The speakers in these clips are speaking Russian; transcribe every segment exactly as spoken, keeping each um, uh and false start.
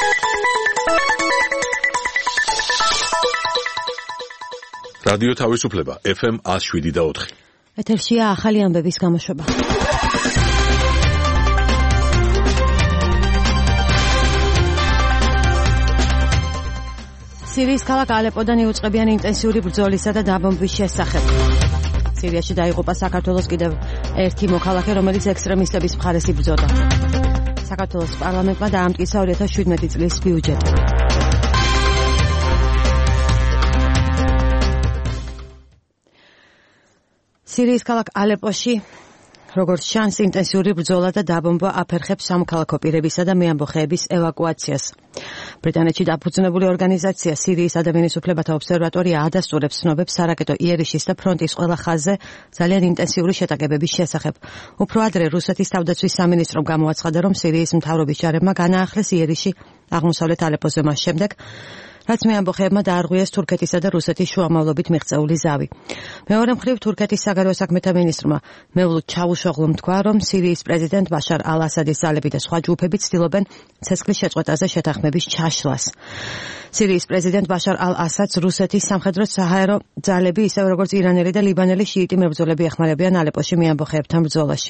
რადიო თავისუფლება ეფ ემ one oh seven point four. ეთერშია ახალი ამბების გამოშვება. სირიის ქალაქ ალეპოდან იუწყებიან ინტენსიური ბრძოლისა და დაბომბვის შესახებ. სირიაში დაიღუპა საქართველოს კიდევ ერთი მოქალაქე, რომელიც ექსტრემისტების მხარეს იბრძოდა. საქართველოს პარლამენტმა დაამტკიცა two thousand seventeen წლის ბიუჯეტი. სირიის ქალაქ ალეპოში, როგორც ჩანს, ინტენსიური ბრძოლა და დაბომბვა აფერხებს სამოქალაქო პირებისა და მეამბოხეების ევაკუაციას. ბრიტანეთში დაფუძნებული ორგანიზაცია სირიის ადამიანის უფლებათა ობსერვატორია ადასტურებს ცნობებს სარაკეტო იერიშის და ფრონტის ყველა ხაზზე ძალიან ინტენსიური შეტაკებების შესახებ. უფრო ადრე რუსეთის თავდაცვის სამინისტრომ გამოაცხადა, რომ სირიის მთავრობის ჯარებმა განაახლეს იერიში აღმოსავლეთ ალეპოზე მას შემდეგ, რაც მეამბოხეებმა დაარღვიეს თურქეთისა და რუსეთის შუამავლობით მიღწეული ზავი. მეორე მხრივ, თურქეთის საგარეო საქმეთა მინისტრმა მევლუდ ჩავუშოღლუმ თქვა, რომ სირიის პრეზიდენტ ბაშარ ალ-ასადის ძალები და სხვა ჯგუფები ცდილობენ ცეცხლის შეწყვეტაზე შეთანხმების ჩაშლას. სირიის პრეზიდენტ ბაშარ ალ-ასადს რუსეთის სამხედრო საჰაერო ძალები, ისევე როგორც ირანელი და ლიბანელი შიიტი მებრძოლები ეხმარებიან ალეპოში მეამბოხეებთან ბრძოლაში.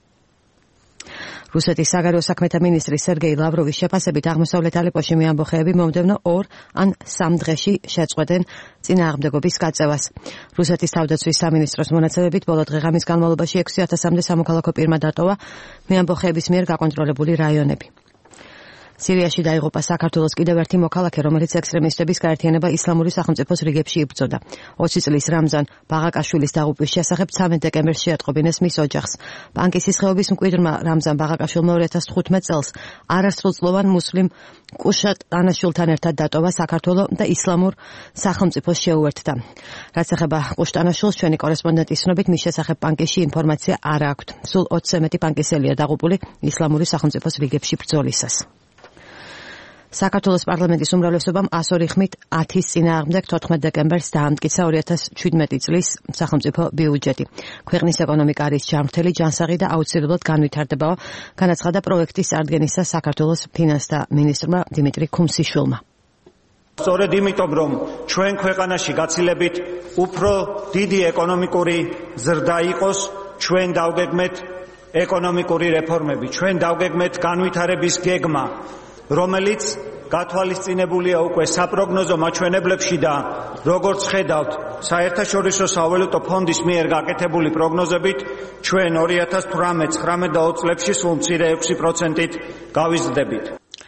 რუსეთის საგარეო საქმეთა მინისტრი სერგეი ლავროვის შეფასებით აღმოსავლეთ ალეპოში მეამბოხეები მომდევნო ორ ან სამ დღეში შეწყვეტენ წინააღმდეგობის გაწევას. რუსეთის თავდაცვის სამინისტროს მონაცემებით ბოლო დღეღამის განმავლობაში ექვსი ათასამდე სამოქალაქო პირმა დატოვა მეამბოხეების მიერ გაკონტროლებული რაიონები. სირიაში დაიღუპა საქართველოს კიდევ ერთი მოქალაქე, რომელიც ექსტრემისტების გაერთიანება ისლამური სახელმწიფოს რიგებში იბრძოდა. ოცი წლის რამზან ბაღაკაშვილის დაღუპვის შესახებ ცამეტ დეკემბერს შეატყობინეს მის ოჯახს. ბანკის სისხეობის მკვიდრმა რამზან ბაღაკაშვილმა two thousand fifteen წელს არასრულწლოვან მუსლიმ კუშატ ანაშვილთან ერთად დატოვა საქართველო და ისლამურ სახელმწიფოს შეუერთდა. რაც ეხება ყუშტანაშვილს, ჩვენი კორესპონდენტის ცნობით, მის შესახებ ბანკში ინფორმაცია არ აქვთ. სულ ოცზე მეტი ბანკისელია დაღუპული ისლამური სახელმწიფოს რიგებში ბრძოლისას. საქართველოს პარლამენტის უმრავლესობამ one oh two ხმით ათის წინააღმდეგ თოთხმეტ დეკემბერს დაამტკიცა two thousand seventeen წლის სახელმწიფო ბიუჯეტი. ქვეყნის ეკონომიკა არის ჯანმრთელი, ჯანსაღი და აუცილებლად განვითარდებაო, განაცხადა პროექტის წარდგენისა საქართველოს ფინანსთა მინისტრმა დიმიტრი ქუმსიშვილმა. სწორედ იმიტომ, რომ ჩვენ ქვეყანაში გაცილებით უფრო დიდი ეკონომიკური ზრდა იყოს, ჩვენ დავგეგმეთ ეკონომიკური რეფორმები, ჩვენ დავგეგმეთ განვითარების გეგმა, რომელიც გათვალისწინებულია უკვე საპროგნოზო მაჩვენებლებში და როგორც ხედავთ, საერთაშორისო სავალუტო ფონდის მიერ გაკეთებული პროგნოზებით, ჩვენ two thousand eighteen, nineteen და twenty წლებში სულ მცირე έξი პროცენტით გავიზრდებით.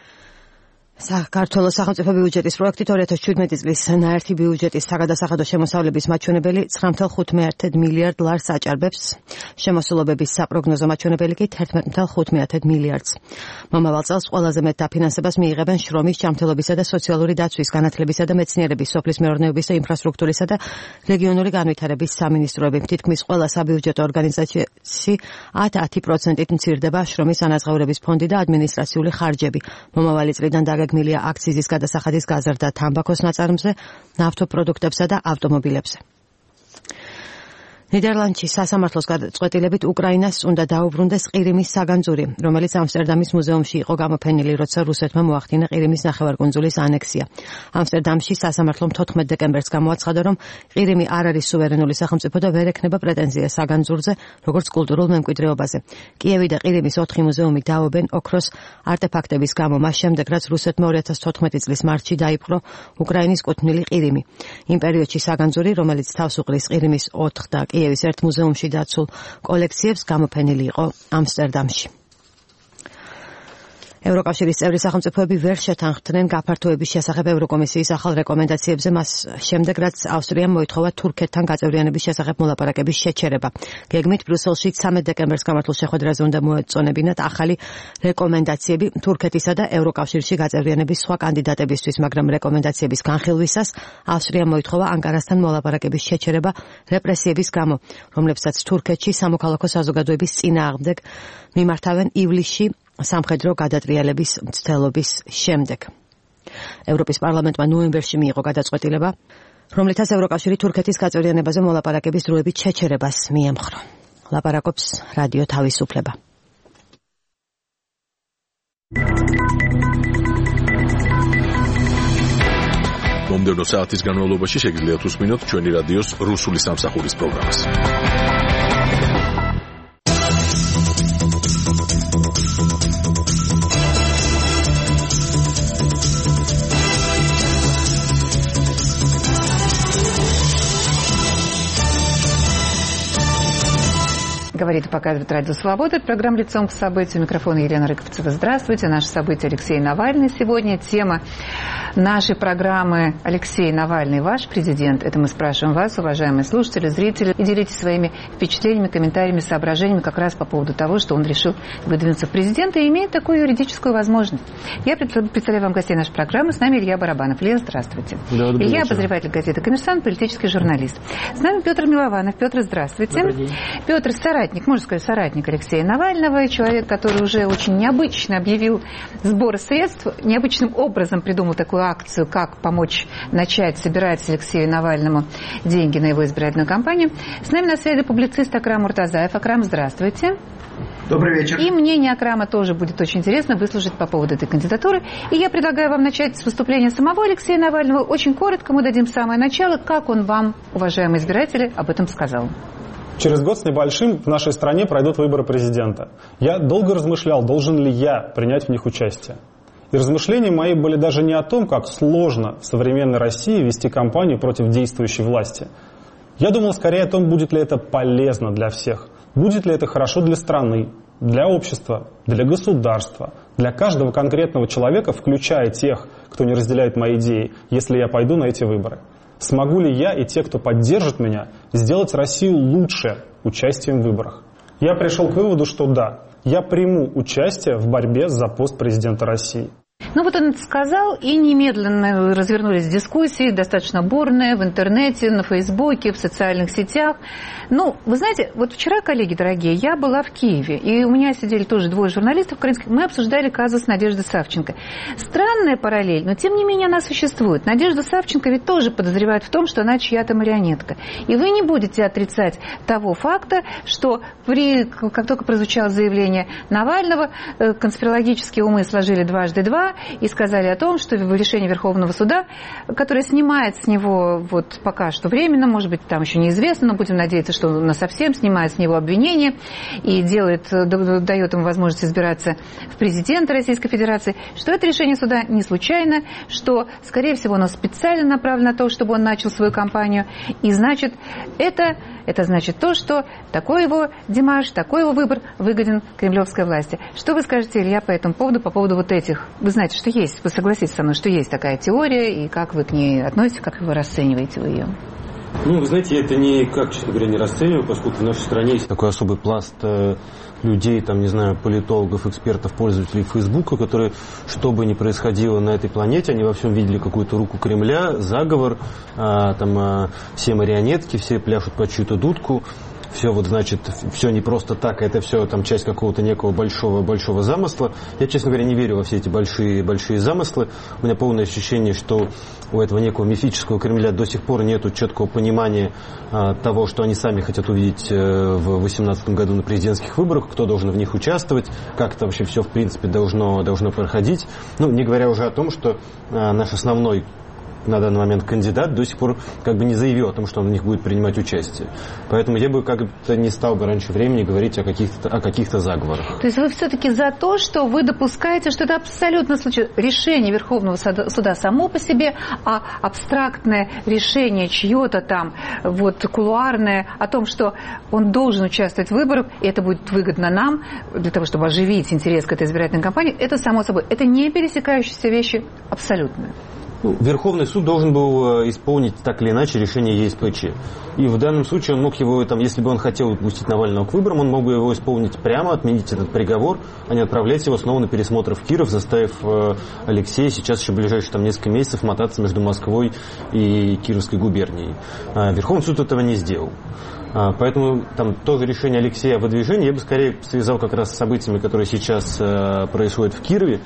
საქართველოს სახელმწიფო ბიუჯეტის პროექტით two thousand seventeen წლის ნაერთი ბიუჯეტის საგადასახადო შემოსავლების მაჩვენებელი nine point five მილიარდ ლარს აჭარბებს, შემოსულობების საპროგნოზო მაჩვენებელი კი eleven point five მილიარდს. მომავალ წელს ყველაზე მეტ დაფინანსებას მიიღებენ შრომის, ჯანმრთელობისა და სოციალური დაცვის, განათლებისა და მეცნიერების, სოფლის მეურნეობის და ინფრასტრუქტურისა და რეგიონული განვითარების სამინისტროები. თითქმის ყველა საბიუჯეტო ორგანიზაციაში ten პროცენტით მცირდება შრომის ანაზღაურების ფონდი და ადმინისტრაციული ხარჯები. მომავალი წლიდან დაგეგმილია აქციზის გადასახადის გაზრდა თამბაქოს ნაწარმზე, ნავთობპროდუქტებსა და ავტომობილებზე. ნიდერლანდში სასამართლოს გადაწყვეტილებით უკრაინას უნდა დაუბრუნდეს ყირიმის საგანძური, რომელიც ამსტერდამის მუზეუმში იყო გამოფენილი, როცა რუსეთმა მოახდინა ყირიმის ნახევარკუნძულის ანექსია. ამსტერდამში სასამართლომ თოთხმეტ დეკემბერს გამოაცხადა, რომ ყირიმი არ არის სუვერენული სახელმწიფო და ვერ ექნება პრეტენზია საგანძურზე, როგორც კულტურულ მემკვიდრეობაზე. კიევი და ყირიმის ოთხი მუზეუმი დაობენ ოქროს არტეფაქტების გამო, მას შემდეგ, რაც რუსეთმა two thousand fourteen წლის მარტში დაიპყრო უკრაინის კუთვნილი ყირიმი. იმ პერიოდში საგანძური, რომელიც თავს უყრის ყირიმის ოთხ და კიევის ერთ მუზეუმში დაცულ კოლექციებს, გამოფენილი იყო ამსტერდამში. ევროკავშირის წევრი სახელმწიფოები ვერ შეთანხმდნენ გაფართოების შესახებ ევროკომისიის ახალ რეკომენდაციებზე, მას შემდეგ, რაც ავსტრიამ მოითხოვა თურქეთთან გაწევრიანების შესახებ მოლაპარაკების შეჩერება. გეგმით ბრიუსელში ცამეტ დეკემბერს გამართულ შეხვედრაზე უნდა მოეწონებინათ ახალი რეკომენდაციები თურქეთისა და ევროკავშირში გაწევრიანების სხვა კანდიდატებისთვის, მაგრამ რეკომენდაციების განხილვისას ავსტრიამ მოითხოვა ანკარასთან მოლაპარაკების შეჩერება რეპრესიების გამო, რომლებსაც თურქეთში სამოქალაქო საზოგადოების წინააღმდეგ მიმართავენ ივლისში სამხედრო გადატრიალების მცდელობის შემდეგ. ევროპის პარლამენტმა ნოემბერში მიიღო გადაწყვეტილება, რომლითაც ევროკავშირი თურქეთის გაწევრიანებაზე მოლაპარაკების დროებით შეჩერებას მიემხრო. ლაპარაკობს რადიო თავისუფლება. მომდევნო საათის განმავლობაში შეგიძლიათ უსმინოთ ჩვენი რადიოს რუსული სამსახურის პროგრამას. Говорит и показывает Радио Свобода. Программа «Лицом к событию». Микрофон Елена Рыковцева. Здравствуйте. Наше событие Алексей Навальный сегодня. Тема нашей программы «Алексей Навальный, ваш президент». Это мы спрашиваем вас, уважаемые слушатели, зрители. И делитесь своими впечатлениями, комментариями, соображениями как раз по поводу того, что он решил выдвинуться в президенты и имеет такую юридическую возможность. Я представляю вам гостей нашей программы. С нами Илья Барабанов. Илья, здравствуйте. Да, Илья, обозреватель газеты «Коммерсант», политический журналист. С нами Петр Милованов. Петр, здравствуйте. Петр, соратник. Можно сказать, соратник Алексея Навального, человек, который уже очень необычно объявил сбор средств, необычным образом придумал такую акцию, как помочь начать собирать Алексею Навальному деньги на его избирательную кампанию. С нами на связи публицист Акрам Муртазаев. Акрам, здравствуйте. Добрый вечер. И мнение Акрама тоже будет очень интересно выслушать по поводу этой кандидатуры. И я предлагаю вам начать с выступления самого Алексея Навального. Очень коротко мы дадим самое начало, как он вам, уважаемые избиратели, об этом сказал. Через год с небольшим в нашей стране пройдут выборы президента. Я долго размышлял, должен ли я принять в них участие. И размышления мои были даже не о том, как сложно в современной России вести кампанию против действующей власти. Я думал скорее о том, будет ли это полезно для всех, будет ли это хорошо для страны, для общества, для государства, для каждого конкретного человека, включая тех, кто не разделяет мои идеи, если я пойду на эти выборы. Смогу ли я и те, кто поддержит меня, сделать Россию лучше участием в выборах? Я пришел к выводу, что да, я приму участие в борьбе за пост президента России. Ну вот он это сказал, и немедленно развернулись дискуссии, достаточно бурные, в интернете, на Фейсбуке, в социальных сетях. Ну, вы знаете, вот вчера, коллеги дорогие, я была в Киеве, и у меня сидели тоже двое журналистов украинских, мы обсуждали казус Надежды Савченко. Странная параллель, но тем не менее она существует. Надежда Савченко ведь тоже подозревает в том, что она чья-то марионетка. И вы не будете отрицать того факта, что при, как только прозвучало заявление Навального, конспирологические умы сложили дважды два, и сказали о том, что решение Верховного суда, которое снимает с него вот пока что временно, может быть, там еще неизвестно, но будем надеяться, что он совсем снимает с него обвинение и делает, дает ему возможность избираться в президенты Российской Федерации, что это решение суда не случайно, что, скорее всего, оно специально направлено на то, чтобы он начал свою кампанию. И значит, это, это значит то, что такой его демарш, такой его выбор выгоден кремлевской власти. Что вы скажете, Илья, по этому поводу, по поводу вот этих? Вы знаете, что есть, вы согласитесь со мной, что есть такая теория, и как вы к ней относитесь, как вы расцениваете вы ее? Ну, вы знаете, это никак, честно говоря, не расцениваю, поскольку в нашей стране есть такой особый пласт э, людей, там, не знаю, политологов, экспертов, пользователей Фейсбука, которые, что бы ни происходило на этой планете, они во всем видели какую-то руку Кремля, заговор, э, там, э, все марионетки, все пляшут под чью-то дудку. Все вот, значит, все не просто так, это все там часть какого-то некого большого, большого замысла. Я, честно говоря, не верю во все эти большие, большие замыслы. У меня полное ощущение, что у этого некого мифического Кремля до сих пор нет четкого понимания а, того, что они сами хотят увидеть а, в две тысячи восемнадцатом году на президентских выборах, кто должен в них участвовать, как это вообще все, в принципе, должно, должно проходить. Ну, не говоря уже о том, что а, наш основной на данный момент кандидат до сих пор как бы не заявил о том, что он в них будет принимать участие. Поэтому я бы как-то не стал бы раньше времени говорить о каких-то, о каких-то заговорах. То есть вы все-таки за то, что вы допускаете, что это абсолютно случай... решение Верховного суда само по себе, а абстрактное решение чье-то там, вот, кулуарное, о том, что он должен участвовать в выборах, и это будет выгодно нам, для того, чтобы оживить интерес к этой избирательной кампании, это само собой. Это не пересекающиеся вещи абсолютно. Ну, Верховный суд должен был исполнить так или иначе решение ЕСПЧ. И в данном случае он мог его, там, если бы он хотел допустить Навального к выборам, он мог бы его исполнить прямо, отменить этот приговор, а не отправлять его снова на пересмотр в Киров, заставив э, Алексея сейчас еще ближайшие там, несколько месяцев мотаться между Москвой и Кировской губернией. А Верховный суд этого не сделал. А, поэтому там тоже решение Алексея о выдвижении я бы скорее связал как раз с событиями, которые сейчас э, происходят в Кирове.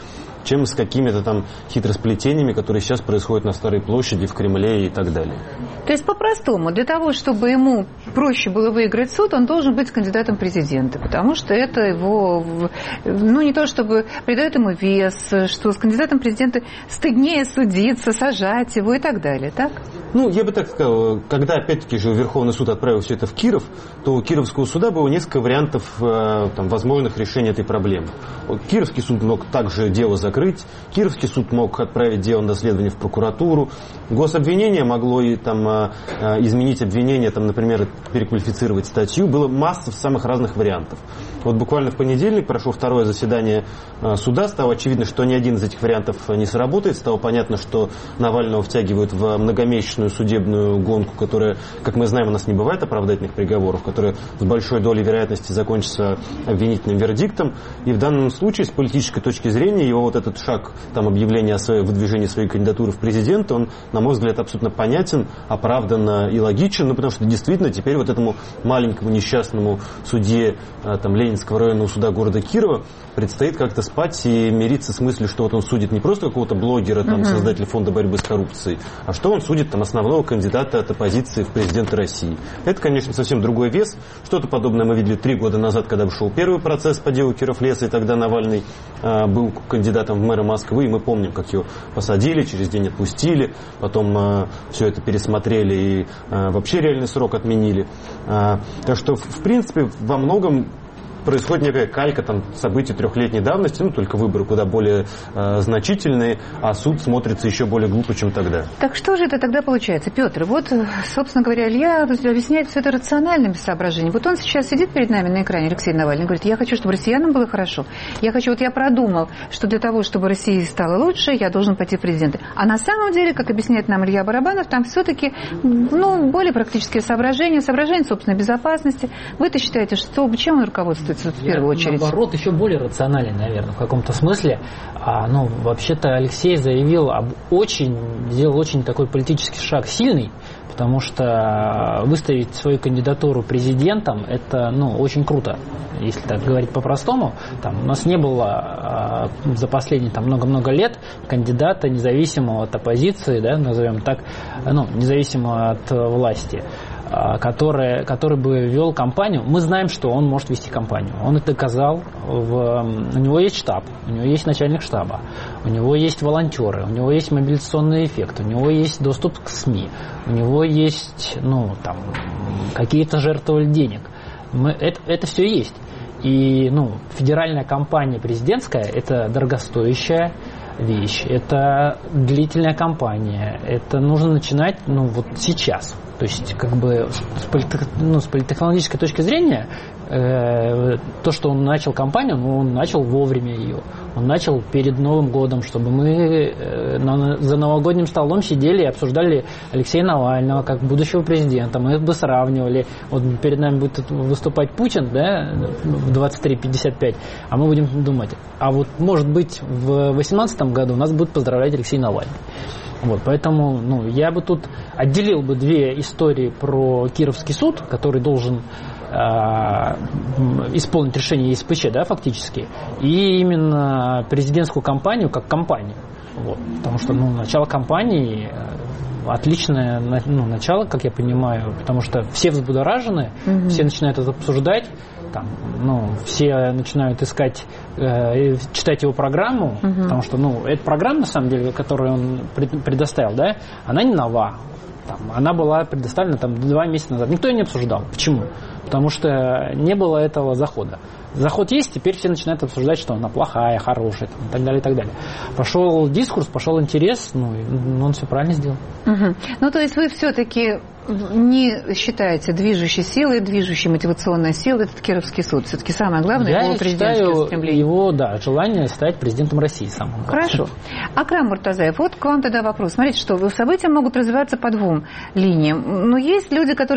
чем с какими-то там хитросплетениями, которые сейчас происходят на Старой площади, в Кремле и так далее. То есть, по-простому, для того, чтобы ему проще было выиграть суд, он должен быть кандидатом в президенты, потому что это его, ну, не то чтобы придает ему вес, что с кандидатом в президенты стыднее судиться, сажать его и так далее, так? Ну, я бы так сказал, когда, опять-таки, же Верховный суд отправил все это в Киров, то у Кировского суда было несколько вариантов там, возможных решений этой проблемы. Кировский суд мог также дело закрыть, Кировский суд мог отправить дело на доследование в прокуратуру, гособвинение могло и там изменить обвинение, там, например, переквалифицировать статью. Было масса самых разных вариантов. Вот буквально в понедельник прошло второе заседание суда, стало очевидно, что ни один из этих вариантов не сработает, стало понятно, что Навального втягивают в многомесячную судебную гонку, которая, как мы знаем, у нас не бывает оправдательных приговоров, которая с большой долей вероятности закончится обвинительным вердиктом. И в данном случае, с политической точки зрения, его вот этот шаг, там, объявления о своей, выдвижении своей кандидатуры в президенты, он, на мой взгляд, абсолютно понятен, оправдан и логичен, ну, потому что действительно теперь вот этому маленькому несчастному судье там, Ленинского районного суда города Кирова предстоит как-то спать и мириться с мыслью, что вот он судит не просто какого-то блогера, там, uh-huh. создателя фонда борьбы с коррупцией, а что он судит там, основного кандидата от оппозиции в президенты России. Это, конечно, совсем другой вес. Что-то подобное мы видели три года назад, когда шел первый процесс по делу Киров-Леса, и тогда Навальный э, был кандидатом в мэра Москвы, и мы помним, как его посадили, через день отпустили, потом э, все это пересмотрели и э, вообще реальный срок отменили. Э, так что, в принципе, во многом происходит некая калька там, событий трехлетней давности, ну, только выборы куда более э, значительные, а суд смотрится еще более глупо, чем тогда. Так что же это тогда получается, Петр? Вот, собственно говоря, Илья объясняет все это рациональными соображениями. Вот он сейчас сидит перед нами на экране, Алексей Навальный, говорит, я хочу, чтобы россиянам было хорошо. Я хочу, вот я продумал, что для того, чтобы России стало лучше, я должен пойти в президенты. А на самом деле, как объясняет нам Илья Барабанов, там все-таки, ну, более практические соображения, соображения собственной безопасности. Вы-то считаете, что чем он руководствуется? В первую очередь. Наоборот, еще более рациональный, наверное, в каком-то смысле. А, ну, вообще-то Алексей заявил об очень, сделал очень такой политический шаг сильный, потому что выставить свою кандидатуру президентом, это, ну, очень круто. Если так говорить по-простому, там, у нас не было а, за последние там, много-много лет кандидата, независимого от оппозиции, да, назовем так, ну, независимого от власти, Который, который бы вел кампанию. Мы знаем, что он может вести кампанию. Он это доказал. В, у него есть штаб, у него есть начальник штаба, у него есть волонтеры, у него есть мобилизационный эффект, у него есть доступ к СМИ, у него есть, ну, там, какие-то жертвовали денег. Мы, это, это все есть. И, ну, федеральная кампания президентская – это дорогостоящая вещь, это длительная кампания, это нужно начинать, ну, вот сейчас. То есть, как бы, с, политех... ну, с политтехнологической точки зрения, э, то, что он начал кампанию, ну, он начал вовремя ее. Он начал перед Новым годом, чтобы мы э, на, за новогодним столом сидели и обсуждали Алексея Навального как будущего президента. Мы бы сравнивали. Вот перед нами будет выступать Путин, да, в двадцать три пятьдесят пять, а мы будем думать, а вот, может быть, в восемнадцатом году нас будет поздравлять Алексей Навальный. Вот, поэтому, ну, я бы тут отделил бы две истории про Кировский суд, который должен э, исполнить решение ЕСПЧ, да, фактически, и именно президентскую кампанию как кампанию. Вот, потому что, ну, начало кампании отличное, ну, начало, как я понимаю, потому что все взбудоражены, mm-hmm. все начинают это обсуждать. Там, ну, все начинают искать, э, читать его программу, uh-huh. потому что, ну, эта программа, на самом деле, которую он предоставил, да, она не нова. Там, она была предоставлена там, два месяца назад. Никто ее не обсуждал. Почему? Потому что не было этого захода. Заход есть, теперь все начинают обсуждать, что она плохая, хорошая, там, и так далее, и так далее. Пошел дискурс, пошел интерес, ну, и он все правильно сделал. Угу. Ну, то есть вы все-таки не считаете движущей силой, движущей мотивационной силой этот Кировский суд? Все-таки самое главное Я его президентское стремление. Его, да, желание стать президентом России самым. Хорошо. Акрам Муртазаев, вот к вам тогда вопрос. Смотрите, что события могут развиваться по двум линиям. Но есть люди, которые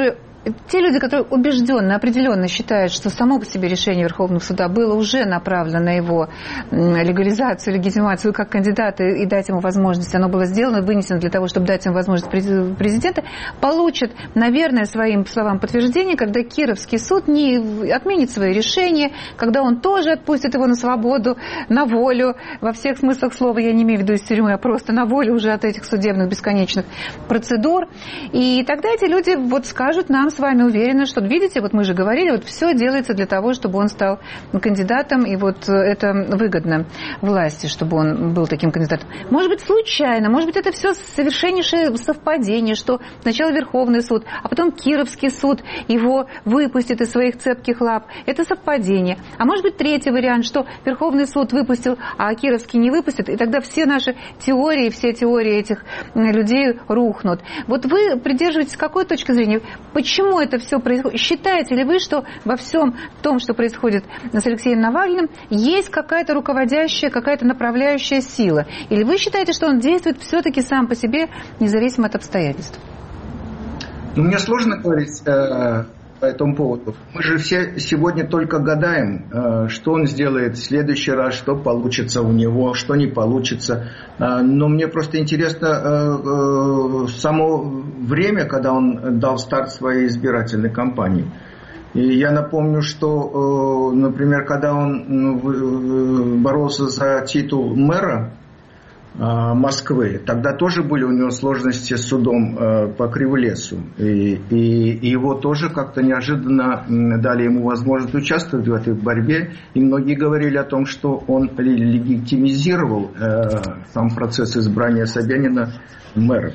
те люди, которые убежденно, определенно считают, что само по себе решение Верховного суда было уже направлено на его легализацию, легитимацию как кандидата и дать ему возможность, оно было сделано, вынесено для того, чтобы дать ему возможность президента, получат, наверное, своим словам подтверждение, когда Кировский суд не отменит свои решения, когда он тоже отпустит его на свободу, на волю, во всех смыслах слова, я не имею в виду из тюрьмы, а просто на волю уже от этих судебных бесконечных процедур. И тогда эти люди вот скажут нам с вами уверенно, что, видите, вот мы же говорили, вот все делается для того, чтобы он стал кандидатом, и вот это выгодно власти, чтобы он был таким кандидатом. Может быть, случайно, может быть, это все совершеннейшее совпадение, что сначала Верховный суд, а потом Кировский суд его выпустит из своих цепких лап. Это совпадение. А может быть, третий вариант, что Верховный суд выпустил, а Кировский не выпустит, и тогда все наши теории, все теории этих людей рухнут. Вот вы придерживаетесь какой точки зрения? Почему это все происходит? Считаете ли вы, что во всем том, что происходит с Алексеем Навальным, есть какая-то руководящая, какая-то направляющая сила? Или вы считаете, что он действует все-таки сам по себе, независимо от обстоятельств? Ну, мне сложно говорить э, по этому поводу. Мы же все сегодня только гадаем, э, что он сделает в следующий раз, что получится у него, что не получится. Э, но мне просто интересно э, э, само время, когда он дал старт своей избирательной кампании. И я напомню, что, э, например, когда он э, боролся за титул мэра Москвы, тогда тоже были у него сложности с судом по Кривлесу. И, и, и его тоже как-то неожиданно дали ему возможность участвовать в этой борьбе. И многие говорили о том, что он легитимизировал э, сам процесс избрания Собянина мэром.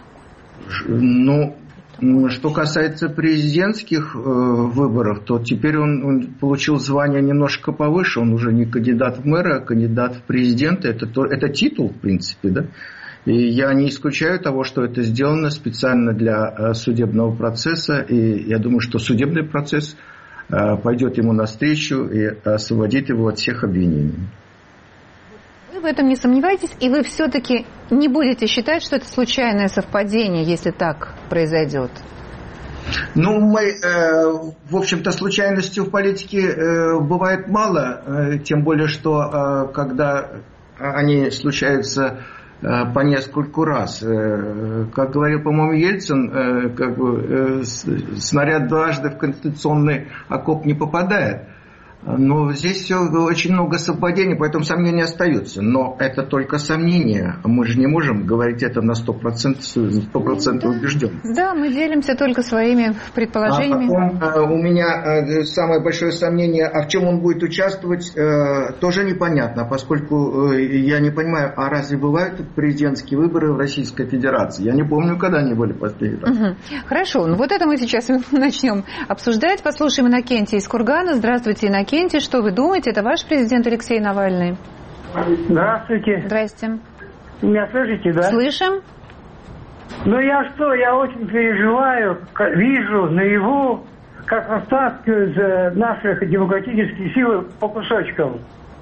Но что касается президентских э, выборов, то теперь он, он получил звание немножко повыше. Он уже не кандидат в мэра, а кандидат в президенты. Это, то, это титул, в принципе, да. И я не исключаю того, что это сделано специально для э, судебного процесса. И я думаю, что судебный процесс э, пойдет ему навстречу и освободит его от всех обвинений. Вы в этом не сомневаетесь, и вы все-таки не будете считать, что это случайное совпадение, если так произойдет? Ну, мы, э, в общем-то, случайностью в политике э, бывает мало, э, тем более, что э, когда они случаются э, по нескольку раз. Э, как говорил, по-моему, Ельцин, э, как бы, э, снаряд дважды в конституционный окоп не попадает. Но здесь все очень много совпадений, поэтому сомнения остаются. Но это только сомнения. Мы же не можем говорить это на сто процентов, сто процентов убежден. Да, мы делимся только своими предположениями. А потом у меня самое большое сомнение, а в чем он будет участвовать, тоже непонятно, поскольку я не понимаю, а разве бывают президентские выборы в Российской Федерации? Я не помню, когда они были последний раз. Угу. Хорошо, ну вот это мы сейчас начнем обсуждать. Послушаем Иннокентия из Кургана. Здравствуйте, Иннокентий. Что вы думаете? Это ваш президент Алексей Навальный? Здравствуйте. Здрасте. Меня слышите, да? Слышим. Ну я что, я очень переживаю, вижу наяву, как растаскивают наших демократических сил по кусочкам.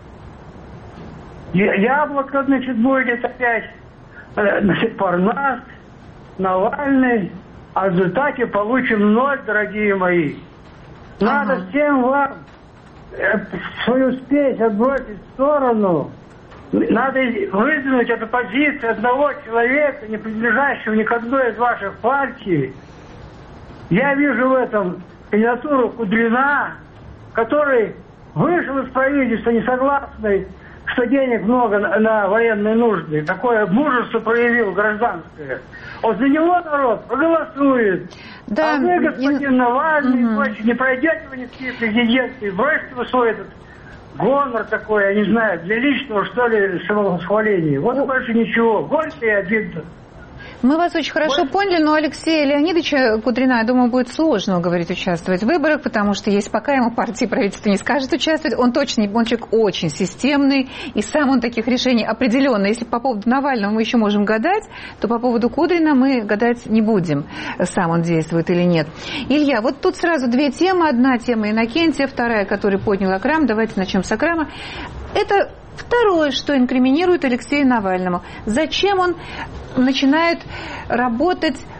Яблоко, значит, будет опять, значит, Парнас, Навальный, а в результате получим ноль, дорогие мои. Надо ага. всем вам свою спесь отбросить в сторону. Надо выдвинуть эту позицию одного человека, не принадлежащего ни к одной из ваших партий. Я вижу в этом кандидатуру Кудрина, который вышел из правительства несогласный, что денег много на, на военные нужды. Такое мужество проявил гражданское. Вот за него народ проголосует. Да, а вы, господин Навальный, угу. больше не пройдете вы никакие президенты, бросьте вы свой этот гонор такой, я не знаю, для личного, что ли, самовосхваления. Вот больше ничего. Горько и обидно. Мы вас очень хорошо вот. поняли, но Алексея Леонидовича Кудрина, я думаю, будет сложно уговорить участвовать в выборах, потому что есть пока ему партия и правительство не скажет участвовать, он точно, он человек очень системный, и сам он таких решений определенно. Если по поводу Навального мы еще можем гадать, то по поводу Кудрина мы гадать не будем, сам он действует или нет. Илья, вот тут сразу две темы. Одна тема Иннокентия, вторая, которую поднял Акрам. Давайте начнем с Акрама. Это второе, что инкриминирует Алексею Навальному. Зачем он начинает работать в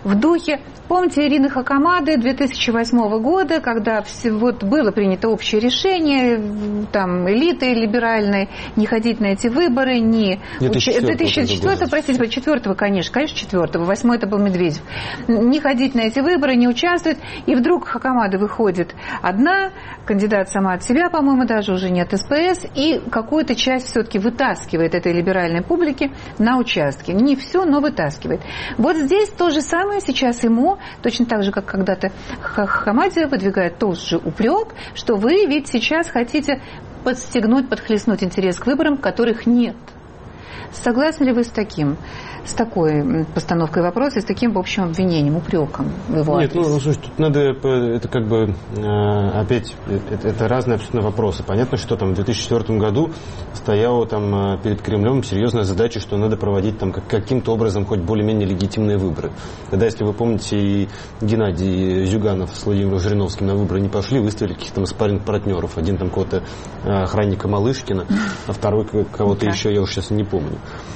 в духе, помните, Ирины Хакамады две тысячи восьмого года, когда все, вот, было принято общее решение, там, элиты либеральной, не ходить на эти выборы, не... две тысячи четвёртого, простите, четвёртого, конечно, конечно, четвёртого, восьмой это был Медведев. Не ходить на эти выборы, не участвовать, и вдруг Хакамада выходит одна, кандидат сама от себя, по-моему, даже уже не от СПС, и какую-то часть все-таки вытаскивает этой либеральной публики на участки. Не все, но вытаскивает. Вот здесь то же самое сейчас ему, точно так же, как когда-то Хакамаде выдвигает тот же упрек, что вы ведь сейчас хотите подстегнуть, подхлестнуть интерес к выборам, которых нет. Согласны ли вы с таким, с такой постановкой вопроса, с таким, в общем, обвинением, упреком в его адрес? Нет, ну, слушай, тут надо, это как бы, опять, это, это разные абсолютно вопросы. Понятно, что там в две тысячи четвёртом году стояла там перед Кремлем серьезная задача, что надо проводить там каким-то образом хоть более-менее легитимные выборы. Тогда, если вы помните, и Геннадий Зюганов с Владимиром Жириновским на выборы не пошли, выставили каких-то спарринг-партнеров. Один там кого-то охранника Малышкина, а второй кого-то да. еще, я уже сейчас не помню.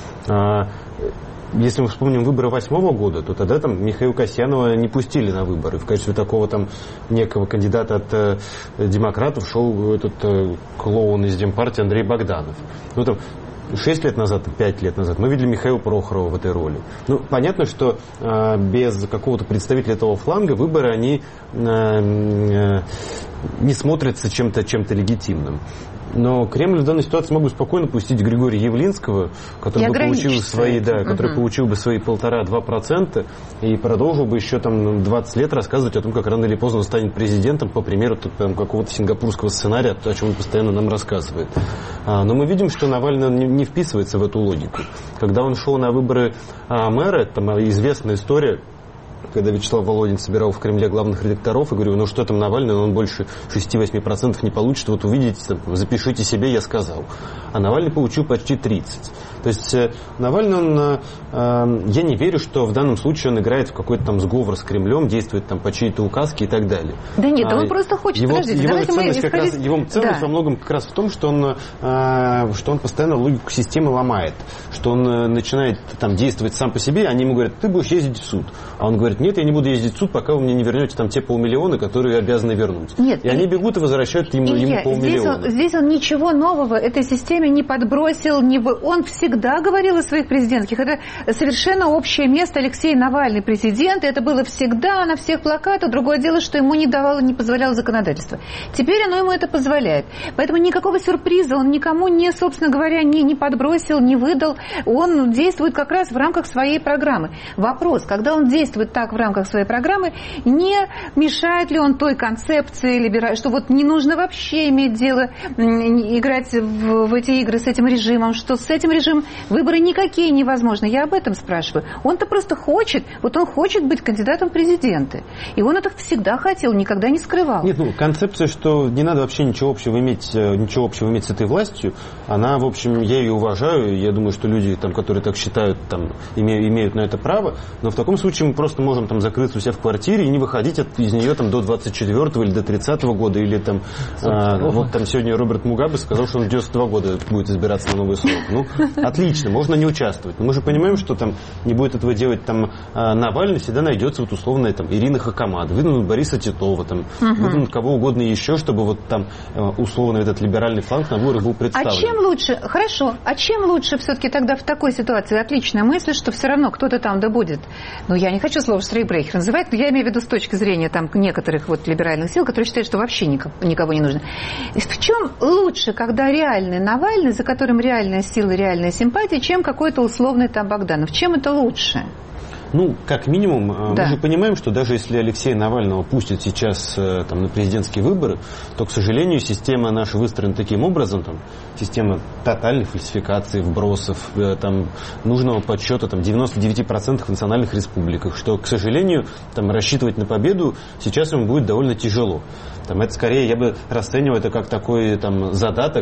Если мы вспомним выборы восьмого года, то тогда там Михаила Касьянова не пустили на выборы. В качестве такого там некого кандидата от э, демократов шел этот э, клоун из Демпартии Андрей Богданов. Ну там шесть лет назад, пять лет назад мы видели Михаила Прохорова в этой роли. Ну, понятно, что э, без какого-то представителя этого фланга выборы, они э, э, не смотрятся чем-то, чем-то легитимным. Но Кремль в данной ситуации мог бы спокойно пустить Григория Явлинского, который, бы получил, свои, да, uh-huh. который получил бы свои полтора-два процента и продолжил бы еще там двадцать лет рассказывать о том, как рано или поздно он станет президентом, по примеру там, какого-то сингапурского сценария, о чем он постоянно нам рассказывает. А, но мы видим, что Навальный не, не вписывается в эту логику. Когда он шел на выборы а, мэра, там известная история, когда Вячеслав Володин собирал в Кремле главных редакторов и говорю, ну что там Навальный, он больше шесть-восемь процентов не получит, вот увидите, там, запишите себе, я сказал. А Навальный получил почти тридцать процентов. То есть Навальный, он, э, я не верю, что в данном случае он играет в какой-то там сговор с Кремлем, действует там по чьей-то указке и так далее. Да нет, а, он просто хочет, его, подождите, его давайте ценность, мы как раз, его ценность да. во многом как раз в том, что он, э, что он постоянно логику системы ломает, что он э, начинает там действовать сам по себе, они ему говорят, ты будешь ездить в суд. А он говорит, нет, я не буду ездить в суд, пока вы мне не вернете там те полмиллиона, которые обязаны вернуть. Нет, и, и они бегут и возвращают ему, ему полмиллиона. Здесь он, здесь он ничего нового этой системе не подбросил, не вы... он всегда говорил о своих президентских. Это совершенно общее место. Алексей Навальный президент, это было всегда на всех плакатах. Другое дело, что ему не давало, не позволяло законодательство. Теперь оно ему это позволяет. Поэтому никакого сюрприза он никому не, собственно говоря, не, не подбросил, не выдал. Он действует как раз в рамках своей программы. Вопрос, когда он действует так в рамках своей программы, не мешает ли он той концепции, либера... что вот не нужно вообще иметь дело, играть в, в эти игры с этим режимом, что с этим режимом выборы никакие невозможны. Я об этом спрашиваю. Он-то просто хочет, вот он хочет быть кандидатом в президенты. И он это всегда хотел, никогда не скрывал. Нет, ну, концепция, что не надо вообще ничего общего иметь, ничего общего иметь с этой властью, она, в общем, я ее уважаю. Я думаю, что люди, там, которые так считают, там, имеют, имеют на это право. Но в таком случае мы просто можем там закрыться у себя в квартире и не выходить от, из нее там, до двадцать четвёртого или до тридцатого года. Или там, а, вот там сегодня Роберт Мугабе сказал, что он в девяносто два года будет избираться на новый срок. Ну, отлично, можно не участвовать. Но мы же понимаем, что там не будет этого делать там Навальный, всегда найдется вот условная там Ирина Хакамада, выдвинут Бориса Титова, там, угу. выдвинут кого угодно еще, чтобы вот там условно этот либеральный фланг на выборах был представлен. А чем лучше, хорошо, а чем лучше все-таки тогда в такой ситуации? Отличная мысль, что все равно кто-то там да будет. Ну, я не хочу слово штрейкбрехер называть, но я имею в виду с точки зрения там некоторых вот либеральных сил, которые считают, что вообще никого не нужно. В чем лучше, когда реальный Навальный, за которым реальная сила, реальная симпатия, чем какой-то условный там Богданов? Чем это лучше? Ну, как минимум, да. мы же понимаем, что даже если Алексея Навального пустят сейчас там, на президентские выборы, то, к сожалению, система наша выстроена таким образом, там, система тотальной фальсификации, вбросов, там, нужного подсчета там, девяносто девять процентов в национальных республиках, что, к сожалению, там, рассчитывать на победу сейчас ему будет довольно тяжело. Там, это скорее, я бы расценивал это как такой там, задаток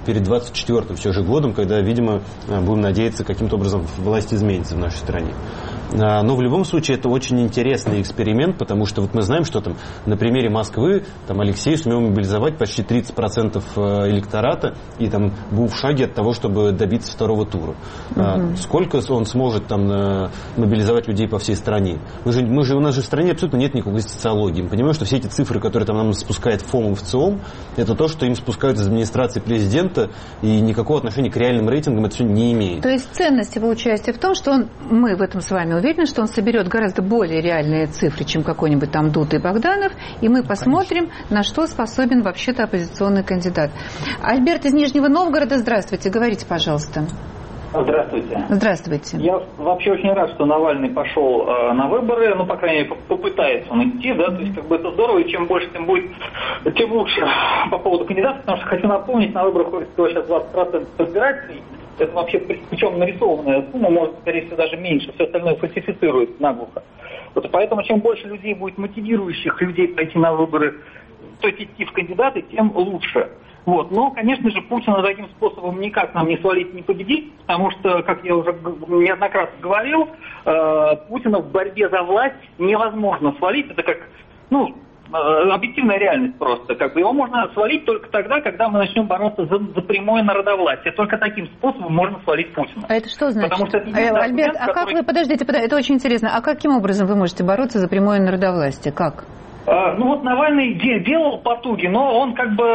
перед двадцать четвёртым все же годом, когда, видимо, будем надеяться, каким-то образом власть изменится в нашей стране. Но в любом случае это очень интересный эксперимент, потому что вот мы знаем, что там на примере Москвы там Алексей сумел мобилизовать почти тридцать процентов электората и там был в шаге от того, чтобы добиться второго тура. Угу. Сколько он сможет там мобилизовать людей по всей стране? Мы же, мы же, у нас же в стране абсолютно нет никакой социологии. Мы понимаем, что все эти цифры, которые там нам спускает ФОМ и ВЦИОМ, это то, что им спускают из администрации президента, и никакого отношения к реальным рейтингам это все не имеет. То есть ценность его участия в том, что он, мы в этом с вами уверен, что он соберет гораздо более реальные цифры, чем какой-нибудь там Дута и Богданов, и мы посмотрим, конечно, на что способен вообще-то оппозиционный кандидат. Альберт из Нижнего Новгорода, здравствуйте, говорите, пожалуйста. Здравствуйте. Здравствуйте. Я вообще очень рад, что Навальный пошел э, на выборы, ну, по крайней мере, попытается он идти, да, то есть, как бы это здорово, и чем больше, тем будет, тем лучше по поводу кандидата, потому что хочу напомнить, на выборах ходит всего сейчас двадцать процентов избирателей, это вообще, причем нарисованная сумма, может, скорее всего, даже меньше, все остальное фальсифицирует наглухо. Вот, поэтому, чем больше людей будет мотивирующих людей пойти на выборы, то есть идти в кандидаты, тем лучше. Вот. Но, конечно же, Путина таким способом никак нам не свалить, не победить, потому что, как я уже неоднократно говорил, э, Путина в борьбе за власть невозможно свалить. Это как, ну, э, объективная реальность просто. Как бы его можно свалить только тогда, когда мы начнем бороться за, за прямое народовластие. Только таким способом можно свалить Путина. А это что значит? Потому что это а, Альберт, а который... как вы, подождите, подождите, это очень интересно. А каким образом вы можете бороться за прямое народовластие? Как? Ну вот Навальный делал потуги, но он как бы,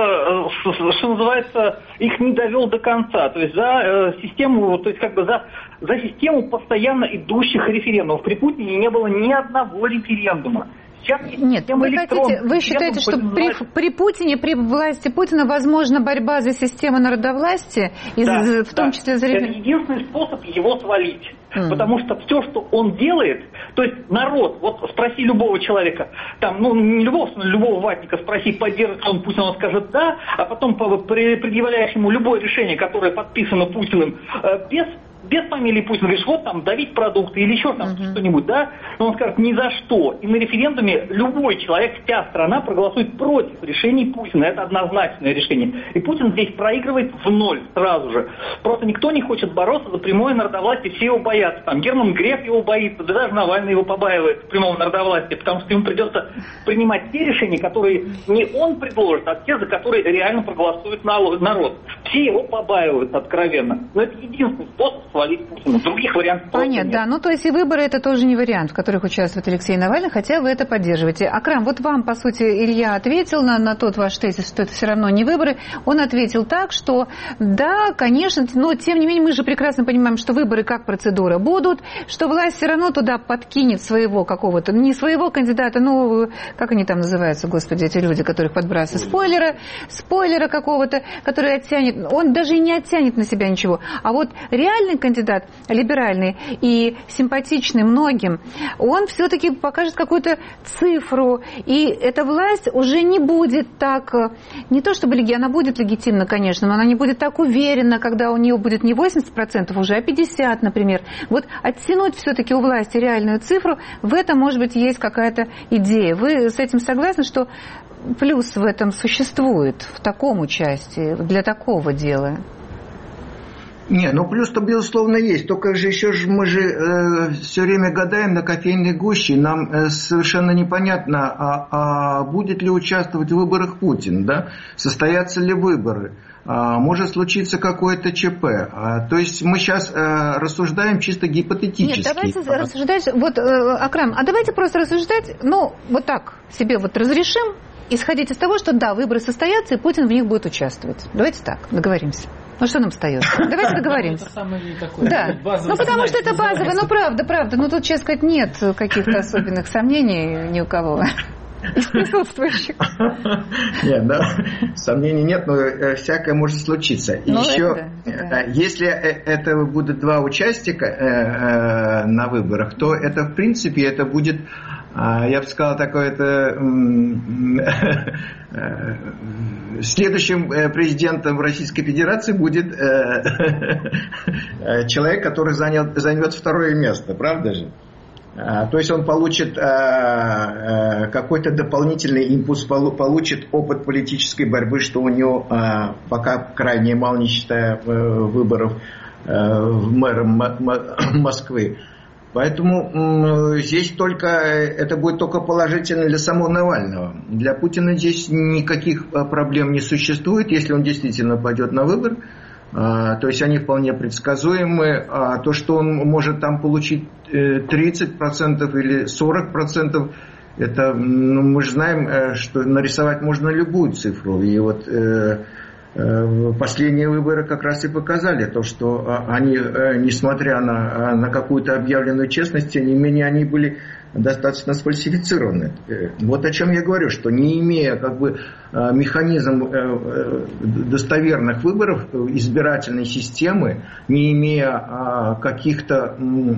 что называется, их не довел до конца. То есть за систему, то есть как бы за, за систему постоянно идущих референдумов. При Путине не было ни одного референдума. Сейчас Нет, вы, хотите, вы считаете, что при, при Путине, при власти Путина возможна борьба за систему народовластия, и да, за, в том да. числе за референдум? Это единственный способ его свалить. Mm. Потому что все, что он делает, то есть народ, вот спроси любого человека, там, ну не любого, любого ватника спроси, поддерживает он Путина, он скажет да, а потом предъявляешь ему любое решение, которое подписано Путиным, без без фамилии Путина, говоришь, вот там давить продукты или еще там uh-huh. что-нибудь, да, но он скажет ни за что. И на референдуме любой человек, вся страна проголосует против решений Путина. Это однозначное решение. И Путин здесь проигрывает в ноль сразу же. Просто никто не хочет бороться за прямое народовластие, все его боятся. Там Герман Греф его боится, да даже Навальный его побаивает прямого народовластия, потому что ему придется принимать те решения, которые не он предложит, а те, за которые реально проголосует народ. Все его побаивают откровенно. Но это единственный способ свалить Путина. Других вариантов Понятно, нет. Да. Ну, то есть и выборы это тоже не вариант, в которых участвует Алексей Навальный, хотя вы это поддерживаете. Акрам, вот вам, по сути, Илья ответил на, на тот ваш тезис, что это все равно не выборы. Он ответил так, что да, конечно, но тем не менее мы же прекрасно понимаем, что выборы как процедура будут, что власть все равно туда подкинет своего какого-то, не своего кандидата, ну, как они там называются, господи, эти люди, которых подбрасывают, спойлера, спойлера какого-то, который оттянет, он даже и не оттянет на себя ничего. А вот реальный кандидат, либеральный и симпатичный многим, он все-таки покажет какую-то цифру, и эта власть уже не будет так, не то чтобы она будет легитимна, конечно, но она не будет так уверена, когда у нее будет не восемьдесят процентов уже, а пятьдесят процентов, например. Вот оттянуть все-таки у власти реальную цифру, в этом, может быть, есть какая-то идея. Вы с этим согласны, что плюс в этом существует, в таком участии, для такого дела? Не, ну плюс-то, безусловно, есть. Только же еще же мы же э, все время гадаем на кофейной гуще. Нам э, совершенно непонятно, а, а будет ли участвовать в выборах Путин, да? Состоятся ли выборы? А, может случиться какое-то ЧП. А, то есть мы сейчас э, рассуждаем чисто гипотетически. Нет, давайте а, рассуждать. Вот, э, Акрам, а давайте просто рассуждать, ну, вот так себе вот разрешим, исходить из того, что да, выборы состоятся, и Путин в них будет участвовать. Давайте так, договоримся. Ну, что нам остается? Давайте договоримся. Это самое такое. Да. Ну, потому что это базовое. Ну, правда, правда. Ну, тут, честно сказать, нет каких-то особенных сомнений ни у кого из присутствующих. Нет, да. Сомнений нет, но всякое может случиться. И еще, если это будут два участника на выборах, то это, в принципе, это будет... Я бы сказал, такое-то следующим президентом Российской Федерации будет человек, который занял, займет второе место, правда же? То есть он получит какой-то дополнительный импульс, получит опыт политической борьбы, что у него пока крайне мало, не считая выборов мэром Москвы. Поэтому здесь только, это будет только положительно для самого Навального. Для Путина здесь никаких проблем не существует, если он действительно пойдет на выбор. То есть они вполне предсказуемы. А то, что он может там получить тридцать процентов или сорок процентов, это, ну, мы же знаем, что нарисовать можно любую цифру. И вот э, э, последние выборы как раз и показали то, что они, несмотря на, на какую-то объявленную честность, тем не менее они были достаточно сфальсифицированы. Вот о чем я говорю, что не имея как бы механизм достоверных выборов, избирательной системы, не имея каких-то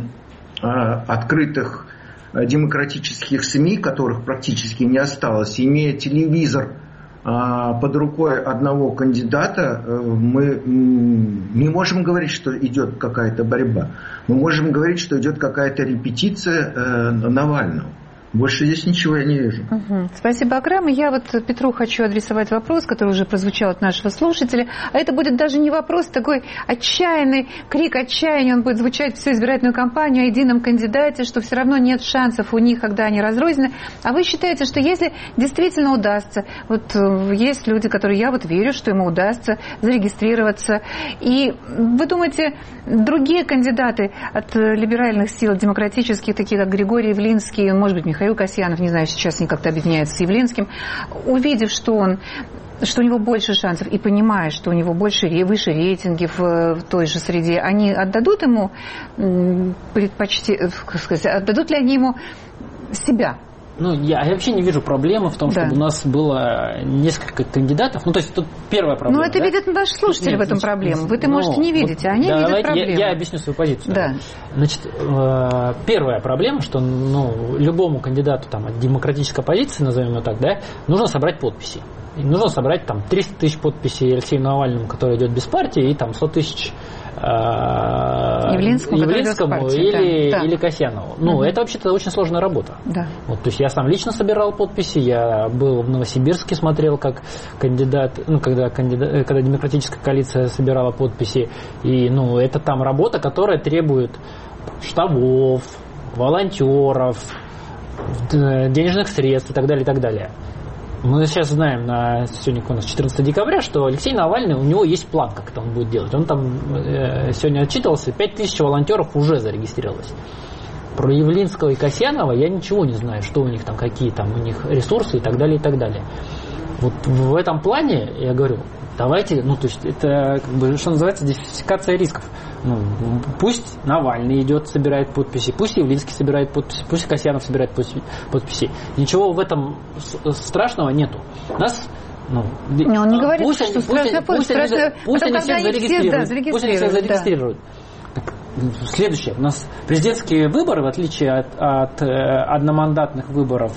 открытых демократических СМИ, которых практически не осталось, имея телевизор под рукой одного кандидата, мы не можем говорить, что идет какая-то борьба. Мы можем говорить, что идет какая-то репетиция Навального. Больше здесь ничего я не вижу. Угу. Спасибо, Акрам. Я вот Петру хочу адресовать вопрос, который уже прозвучал от нашего слушателя. А это будет даже не вопрос, такой отчаянный крик отчаяния. Он будет звучать всю избирательную кампанию о едином кандидате, что все равно нет шансов у них, когда они разрознены. А вы считаете, что если действительно удастся, вот есть люди, которые я вот верю, что ему удастся зарегистрироваться, и вы думаете, другие кандидаты от либеральных сил, демократических, такие как Григорий Явлинский, может быть, Михаил Касьянов, не знаю, сейчас они как-то объединяются с Явлинским, увидев, что он, что у него больше шансов и понимая, что у него больше, выше рейтинги в, в той же среде, они отдадут ему предпочтение, как сказать, отдадут ли они ему себя? Ну, я вообще не вижу проблемы в том, да. чтобы у нас было несколько кандидатов. Ну, то есть, тут первая проблема. Ну, это да? видят наши слушатели Нет, в этом значит, проблему. Вы-то, ну, можете не видеть, а они да, видят проблему. Я, я объясню свою позицию. Да. Значит, первая проблема, что ну, любому кандидату там, от демократической оппозиции, назовем его так, да, нужно собрать подписи. И нужно собрать там триста тысяч подписей Алексею Навальному, который идет без партии, и там сто тысяч Явлинскому, Явлинскому партии, или, да. или Касьянову. Ну, угу. это вообще-то очень сложная работа. Да. Вот, то есть я сам лично собирал подписи, я был в Новосибирске, смотрел, как кандидат, ну, когда, кандидат, когда демократическая коалиция собирала подписи. И, ну, это там работа, которая требует штабов, волонтеров, денежных средств и так далее, и так далее. Мы сейчас знаем, на сегодня у нас четырнадцатое декабря, что Алексей Навальный, у него есть план, как это он будет делать. Он там э, сегодня отчитывался, пять тысяч волонтеров уже зарегистрировалось. Про Явлинского и Касьянова я ничего не знаю, что у них там, какие там у них ресурсы и так далее, и так далее. Вот в этом плане, я говорю, давайте, ну, то есть это, как бы, что называется, диверсификация рисков. Ну, пусть Навальный идет, собирает подписи, пусть Явлинский собирает подписи, пусть Касьянов собирает подписи. Ничего в этом страшного нету. Нас, ну, не, он не говорит, пусть что они, страшно, пусть, страшно, они, пусть они всех зарегистрируют. Да, зарегистрируют. Пусть они всех зарегистрируют. Да. Следующее. У нас президентские выборы, в отличие от, от э, одномандатных выборов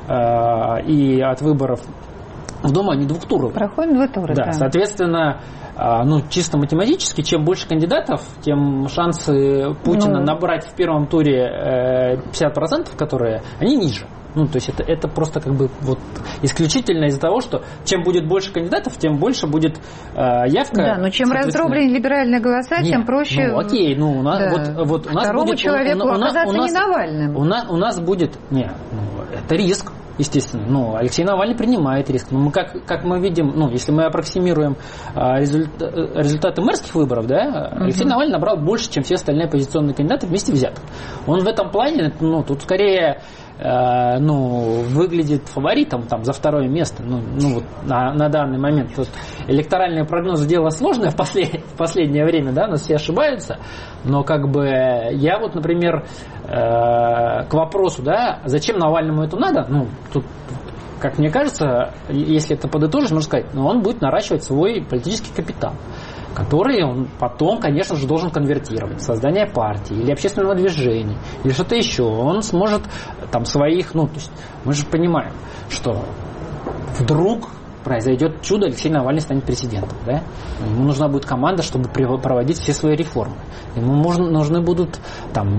э, и от выборов в Думу, они двухтуровые. Проходим два тура, да. да. Соответственно, ну, чисто математически, чем больше кандидатов, тем шансы Путина ну... набрать в первом туре пятьдесят процентов, которые, они ниже. Ну, то есть это, это просто как бы вот исключительно из-за того, что чем будет больше кандидатов, тем больше будет э, явка. Да, но чем раздроблены либеральные голоса, Нет, тем проще. Ну, окей, ну у нас да. вот, вот у нас Второму будет человеку у, у, оказаться у нас, не Навальным. У нас, у нас будет. Нет, ну, это риск. Естественно, ну, Алексей Навальный принимает риск. Но мы как, как мы видим, ну, если мы аппроксимируем а, результа, результаты мэрских выборов, да, uh-huh. Алексей Навальный набрал больше, чем все остальные оппозиционные кандидаты вместе взятых. Он в этом плане, ну, тут скорее э, ну, выглядит фаворитом там, за второе место. Ну, ну вот на, на данный момент. Тут электоральные прогнозы дело сложное в, послед, в последнее время, да, но все ошибаются. Но как бы я вот, например, э, к вопросу, да, зачем Навальному это надо, ну, тут, как мне кажется, если это подытожить, можно сказать, ну, он будет наращивать свой политический капитал, который он потом, конечно же, должен конвертировать в создание партии или общественного движения, или что-то еще. Он сможет там своих, ну, то есть мы же понимаем, что вдруг произойдет чудо, Алексей Навальный станет президентом. Да? Ему нужна будет команда, чтобы проводить все свои реформы. Ему можно, нужны будут там,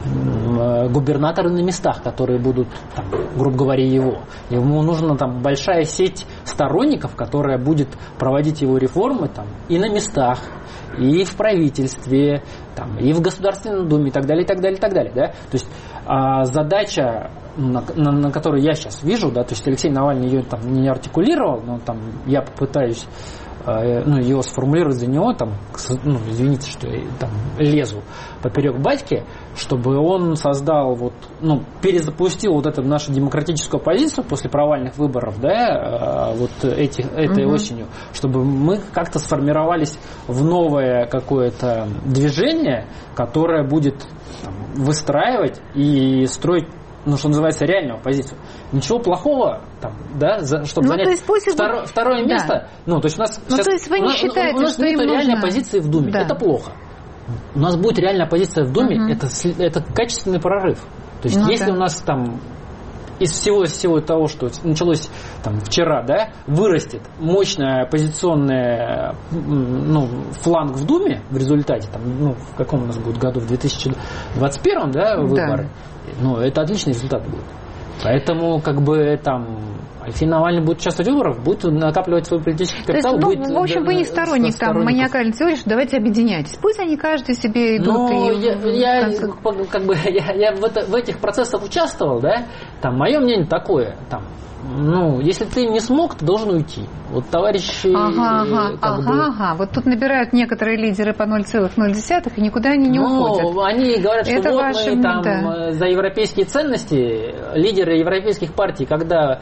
губернаторы на местах, которые будут, там, грубо говоря, его. Ему нужна там, большая сеть сторонников, которая будет проводить его реформы там, и на местах, и в правительстве, там, и в Государственной Думе, и так далее, и так далее, и так далее. Да? То есть а, задача, на, на, на которую я сейчас вижу, да, то есть Алексей Навальный ее там не артикулировал, но там я попытаюсь э, ну, его сформулировать за него, там, ну, извините, что я там лезу поперек батьки, чтобы он создал, вот, ну, перезапустил вот эту нашу демократическую оппозицию после провальных выборов, да, э, вот этих, этой угу. осенью, чтобы мы как-то сформировались в новое какое-то движение, которое будет там, выстраивать и строить, ну, что называется, реальную оппозицию. Ничего плохого, там, да, за, чтобы ну, занять второ, будет... второе место. Да. Ну, то есть у нас ну, сейчас, то есть вы не у нас, считаете, у нас что нет им реальной нужно... оппозиции в Думе. Да. Это плохо. У нас будет реальная оппозиция в Думе, угу. это, это качественный прорыв. То есть, ну, если да. у нас там из всего, из всего того, что началось там, вчера, да, вырастет мощная оппозиционная ну, фланг в Думе в результате, там, ну, в каком у нас будет году, в две тысячи двадцать первом, да, выборы, да. ну, это отличный результат будет. Поэтому, как бы, там, Алексей Навальный будет участвовать в выборах, будет накапливать свой политический капитал. То есть, будет, ну, в общем, вы не сторонник там маниакальной теории, что давайте объединяйтесь. Пусть они каждый себе идут. Ну, и я, я, как бы, я, я в, это, в этих процессах участвовал, да, там, мое мнение такое, там, ну, если ты не смог, ты должен уйти. Вот товарищи... Ага, ага, ага, бы... ага. Вот тут набирают некоторые лидеры по ноль целых ноль десятых и никуда они не ну, уходят. Они говорят, что это вот ваши... мы там да. за европейские ценности, лидеры европейских партий, когда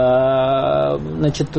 э, значит,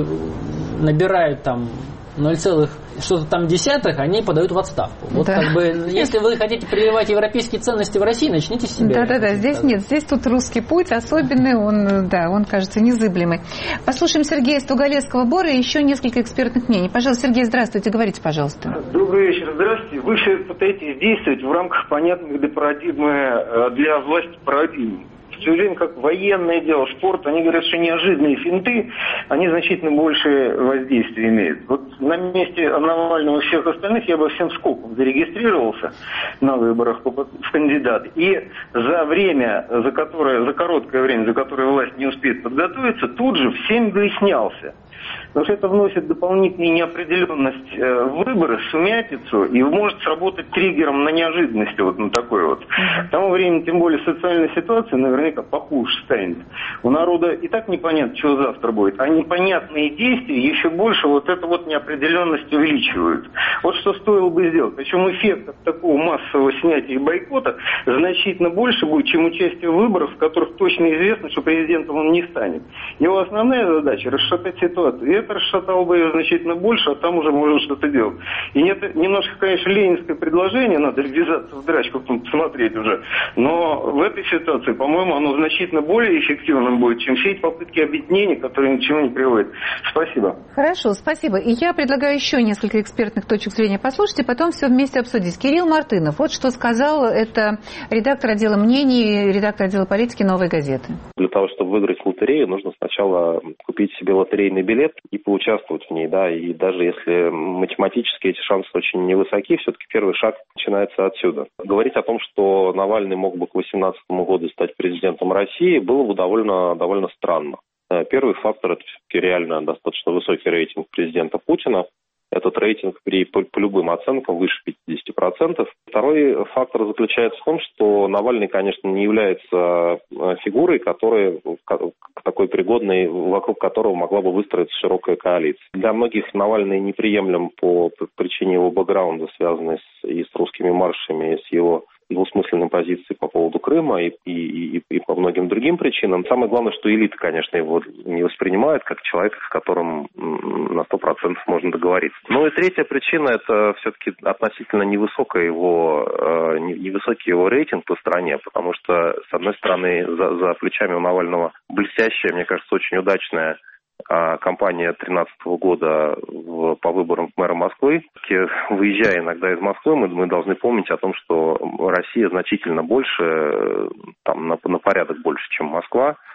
набирают там ноль целых что-то там десятых, они подают в отставку. Вот да. как бы, если вы хотите прививать европейские ценности в России, начните с себя. Да-да-да, здесь нет, здесь тут русский путь особенный, он, да, он кажется незыблемый. Послушаем Сергея Стугалевского-Бора и еще несколько экспертных мнений. Пожалуйста, Сергей, здравствуйте, говорите, пожалуйста. Добрый вечер, здравствуйте. Вы все пытаетесь действовать в рамках понятных для парадигмы, для власти парадигм. Все время как военное дело, спорт, они говорят, что неожиданные финты, они значительно больше воздействия имеют. Вот на месте Навального и всех остальных я бы всем скопом зарегистрировался на выборах в кандидаты. И за время, за которое, за короткое время, за которое власть не успеет подготовиться, тут же всем бы и снялся. Потому что это вносит дополнительную неопределенность в выборы, сумятицу, и может сработать триггером на неожиданности, вот на такой вот. К тому времени, тем более, социальная ситуация наверняка похуже станет. У народа и так непонятно, что завтра будет, а непонятные действия еще больше вот эту вот неопределенность увеличивают. Вот что стоило бы сделать. Причем эффект от такого массового снятия и бойкота значительно больше будет, чем участие в выборах, в которых точно известно, что президентом он не станет. Его основная задача – расшатать ситуацию. И это расшатало бы ее значительно больше, а там уже можно что-то делать. И нет, немножко, конечно, ленинское предложение, надо ввязаться в драчку, посмотреть уже. Но в этой ситуации, по-моему, оно значительно более эффективным будет, чем все эти попытки объединения, которые ни к чему не приводят. Спасибо. Хорошо, спасибо. И я предлагаю еще несколько экспертных точек зрения послушать, и потом все вместе обсудить. Кирилл Мартынов, вот что сказал, это редактор отдела мнений, редактор отдела политики «Новой газеты». Для того, чтобы выиграть в лотерею, нужно сначала купить себе лотерейный билет и поучаствовать в ней, да, и даже если математически эти шансы очень невысоки, все-таки первый шаг начинается отсюда. Говорить о том, что Навальный мог бы к две тысячи восемнадцатому году стать президентом России, было бы довольно, довольно странно. Первый фактор – это все-таки реально достаточно высокий рейтинг президента Путина. Этот рейтинг при, по, по любым оценкам выше пятьдесят процентов. Второй фактор заключается в том, что Навальный, конечно, не является фигурой, которая такой пригодной, вокруг которого могла бы выстроиться широкая коалиция. Для многих Навальный неприемлем по причине его бэкграунда, связанной с, и с русскими маршами, и с его двусмысленной позиции по поводу Крыма и, и, и, и по многим другим причинам. Самое главное, что элита, конечно, его не воспринимает как человека, с которым на сто процентов можно договориться. Ну и третья причина – это все-таки относительно невысокая его, невысокий его рейтинг по стране, потому что, с одной стороны, за, за плечами у Навального блестящая, мне кажется, очень удачная кампания две тысячи тринадцатого года в, по выборам в мэра Москвы. Выезжая иногда из Москвы, мы, мы должны помнить о том, что Россия значительно больше, там, на, на порядок больше, чем Москва.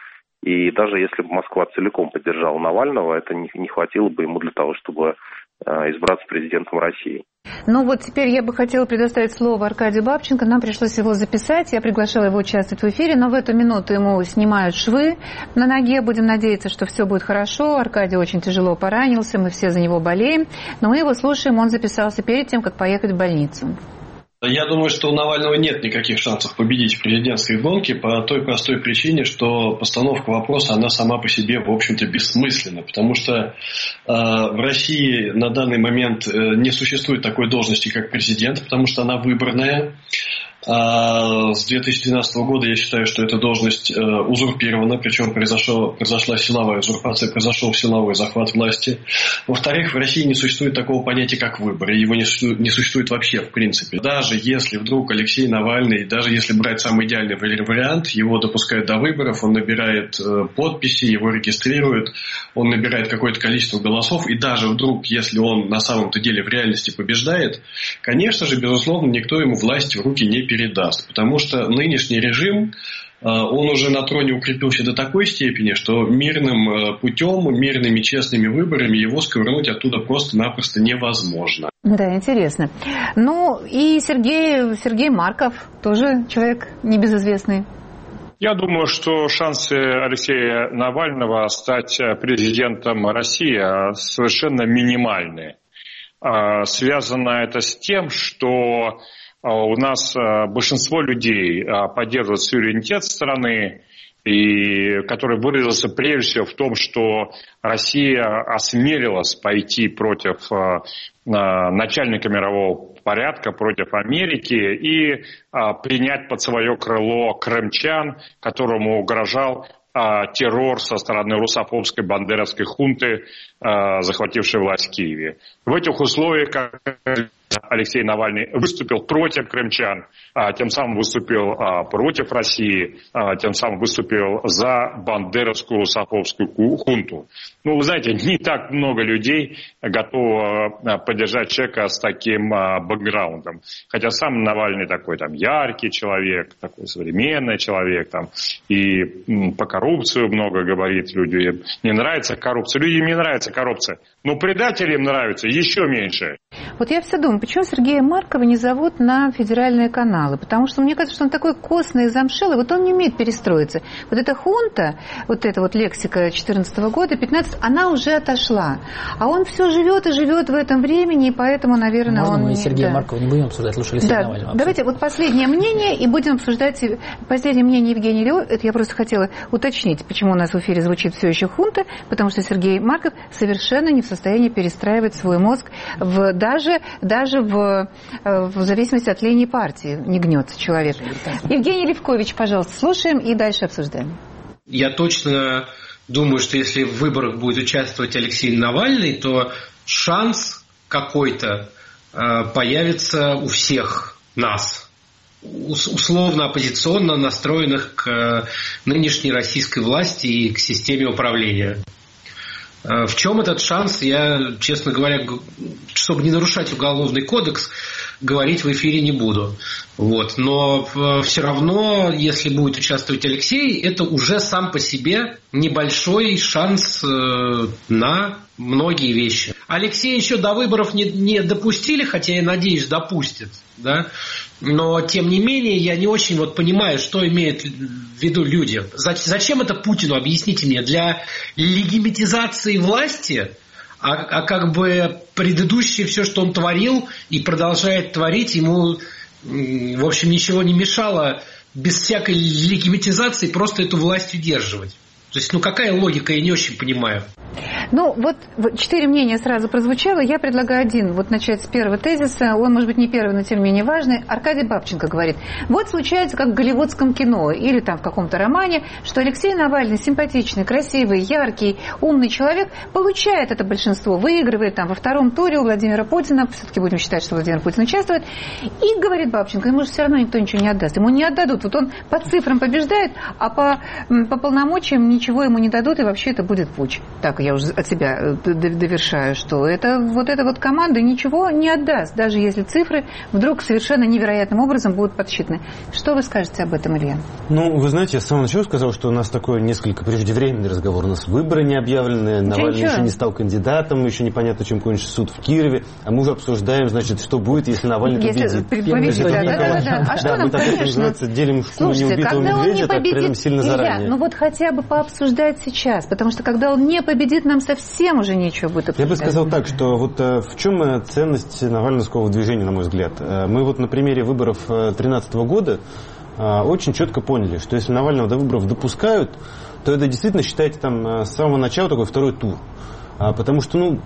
И даже если бы Москва целиком поддержала Навального, это не, не хватило бы ему для того, чтобы избраться президентом России. Ну вот теперь я бы хотела предоставить слово Аркадию Бабченко. Нам пришлось его записать. Я приглашала его участвовать в эфире, но в эту минуту ему снимают швы на ноге. Будем надеяться, что все будет хорошо. Аркадий очень тяжело поранился, мы все за него болеем. Но мы его слушаем, он записался перед тем, как поехать в больницу. Я думаю, что у Навального нет никаких шансов победить в президентской гонке по той простой причине, что постановка вопроса, она сама по себе, в общем-то, бессмысленна. Потому что э, в России на данный момент э, не существует такой должности, как президент, потому что она выборная. А с две тысячи двенадцатого года я считаю, что эта должность э, узурпирована, причем произошло, произошла силовая узурпация, произошел силовой захват власти. Во-вторых, в России не существует такого понятия, как выборы, его не существует, не существует вообще в принципе. Даже если вдруг Алексей Навальный, даже если брать самый идеальный вариант, его допускают до выборов, он набирает э, подписи, его регистрируют, он набирает какое-то количество голосов, и даже вдруг, если он на самом-то деле в реальности побеждает, конечно же, безусловно, никто ему власть в руки не передаст. передаст, потому что нынешний режим, он уже на троне укрепился до такой степени, что мирным путем, мирными честными выборами его сковырнуть оттуда просто-напросто невозможно. Да, интересно. Ну и Сергей, Сергей Марков, тоже человек небезызвестный. Я думаю, что шансы Алексея Навального стать президентом России совершенно минимальны. Связано это с тем, что у нас большинство людей поддерживают суверенитет страны, и который выразился прежде всего в том, что Россия осмелилась пойти против начальника мирового порядка, против Америки и принять под свое крыло крымчан, которому угрожал террор со стороны русофобской бандеровской хунты, захватившей власть в Киеве. В этих условиях, как Алексей Навальный выступил против крымчан, тем самым выступил против России, тем самым выступил за бандеровскую русофобскую хунту. Ну, вы знаете, не так много людей готово поддержать человека с таким бэкграундом. Хотя сам Навальный такой там яркий человек, такой современный человек, там, и по коррупцию много говорит, людям не нравится коррупция. Людям не нравится коррупция, но предателям нравится еще меньше. Вот я все думаю, почему Сергея Маркова не зовут на федеральные каналы? Потому что мне кажется, что он такой костный и замшелый, вот он не умеет перестроиться. Вот эта хунта, вот эта вот лексика четырнадцатого года, пятнадцатого, она уже отошла. А он все живет и живет в этом времени, и поэтому, наверное, Можно он... мы не... Сергея да. Маркова не будем обсуждать, лучше Алексея да. Навального. Давайте вот последнее мнение, и будем обсуждать последнее мнение Евгения Лео. Это я просто хотела уточнить, почему у нас в эфире звучит все еще хунта, потому что Сергей Марков совершенно не в состоянии перестраивать свой мозг в, даже, даже в, в зависимости от линии партии. Не гнется человек. Евгений Левкович, пожалуйста, слушаем и дальше обсуждаем. Я точно думаю, что если в выборах будет участвовать Алексей Навальный, то шанс какой-то появится у всех нас, условно оппозиционно настроенных к нынешней российской власти и к системе управления. В чем этот шанс, я, честно говоря, чтобы не нарушать уголовный кодекс, говорить в эфире не буду. Вот. Но все равно, если будет участвовать Алексей, это уже сам по себе небольшой шанс на многие вещи. Алексея еще до выборов не, не допустили, хотя я надеюсь, допустят. Да? Но, тем не менее, я не очень вот понимаю, что имеют в виду люди. Зачем это Путину, объясните мне, для легитимизации власти, а, а как бы предыдущее все, что он творил и продолжает творить, ему, в общем, ничего не мешало без всякой легитимизации просто эту власть удерживать. То есть, ну какая логика, я не очень понимаю. Ну, вот четыре мнения сразу прозвучало. Я предлагаю один. Вот начать с первого тезиса. Он, может быть, не первый, но тем не менее важный. Аркадий Бабченко говорит. Вот случается, как в голливудском кино или там в каком-то романе, что Алексей Навальный симпатичный, красивый, яркий, умный человек получает это большинство, выигрывает там во втором туре у Владимира Путина. Все-таки будем считать, что Владимир Путин участвует. И, говорит Бабченко, ему же все равно никто ничего не отдаст. Ему не отдадут. Вот он по цифрам побеждает, а по, по полномочиям ничего ему не дадут, и вообще это будет путч. Так, я уже от себя довершаю, что это вот эта вот команда ничего не отдаст, даже если цифры вдруг совершенно невероятным образом будут подсчитаны. Что вы скажете об этом, Илья? Ну, вы знаете, я с самого начала сказал, что у нас такой несколько преждевременный разговор. У нас выборы не объявлены, Навальный еще не стал кандидатом, еще непонятно, чем кончится суд в Киеве, а мы уже обсуждаем, значит, что будет, если Навальный если победит. победит, да, да, да, да. А что да, нам, мы так, конечно. называется, делим шкуру неубитого медведя, так при этом сильно Илья, заранее. ну вот хотя бы пообсуждать сейчас, потому что когда он не победит, нам совсем уже нечего будет обсуждать. Я бы сказал так, что вот э, в чем ценность навальновского движения, на мой взгляд. Э, мы вот на примере выборов две тысячи тринадцатого года э, очень четко поняли, что если Навального до выборов допускают, то это действительно, считайте, там с самого начала такой второй тур. А, потому что, ну,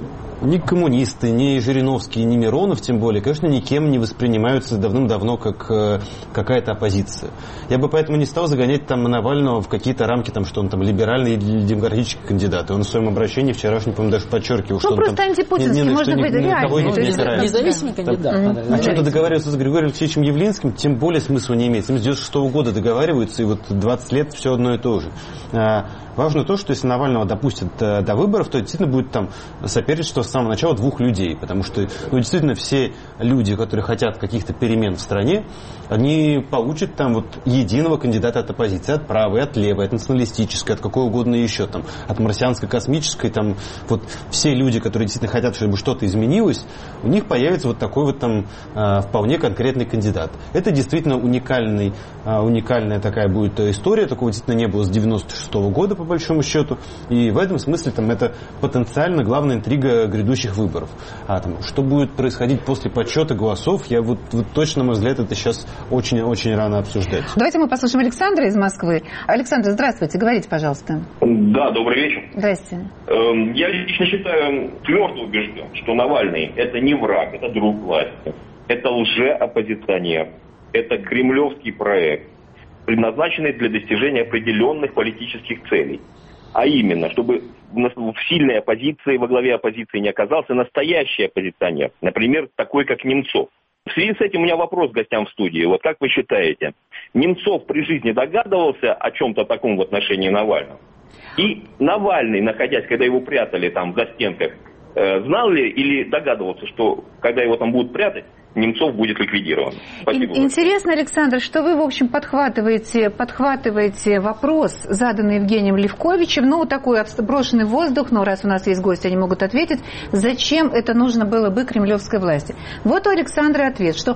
ни коммунисты, ни Жириновский, ни Миронов, тем более, конечно, никем не воспринимаются давным-давно как э, какая-то оппозиция. Я бы поэтому не стал загонять там Навального в какие-то рамки, там, что он там либеральный или демократический кандидат. И он в своем обращении вчерашнем, по-моему, даже подчеркивал, ну, что он просто там антипутинский, не, не, может быть, реально. Не независимый кандидат. Там, mm-hmm. О чем-то договариваться с Григорием Алексеевичем Явлинским, тем более смысла не имеет. С ним с девяносто шестого года договариваются, и вот двадцать лет все одно и то же. А, важно то, что если Навального допустят до, до выборов, то действительно будет там соперничество с самого начала двух людей. Потому что, ну, действительно, все люди, которые хотят каких-то перемен в стране, они получат там вот единого кандидата от оппозиции, от правой, от левой, от националистической, от какой угодно еще, там, от марсианско-космической, там, вот все люди, которые действительно хотят, чтобы что-то изменилось, у них появится вот такой вот там э, вполне конкретный кандидат. Это действительно уникальный, э, уникальная такая будет история, такого действительно не было с девяносто шестого года, по большому счету, и в этом смысле там это потенциально главная интрига грядущих выборов. А там, что будет происходить после подсчета голосов, я вот, вот точно, на мой взгляд, это сейчас очень-очень рано обсуждать. Давайте мы послушаем Александра из Москвы. Александр, здравствуйте, говорите, пожалуйста. Да, добрый вечер. Здрасте. Я лично считаю, твердо убежден, что Навальный это не враг, это друг власти. Это лже-оппозиционер. Это кремлевский проект, предназначенный для достижения определенных политических целей. А именно, чтобы в сильной оппозиции, во главе оппозиции не оказался настоящий оппозиционер. Например, такой, как Немцов. В связи с этим у меня вопрос к гостям в студии. Вот как вы считаете, Немцов при жизни догадывался о чем-то таком в отношении Навального? И Навальный, находясь, когда его прятали там в застенках, э, знал ли или догадывался, что когда его там будут прятать, Немцов будет ликвидирован? Спасибо. Интересно, Александр, что вы, в общем, подхватываете, подхватываете вопрос, заданный Евгением Левковичем, ну, такой брошенный в воздух, но раз у нас есть гости, они могут ответить, зачем это нужно было бы кремлевской власти. Вот у Александра ответ, что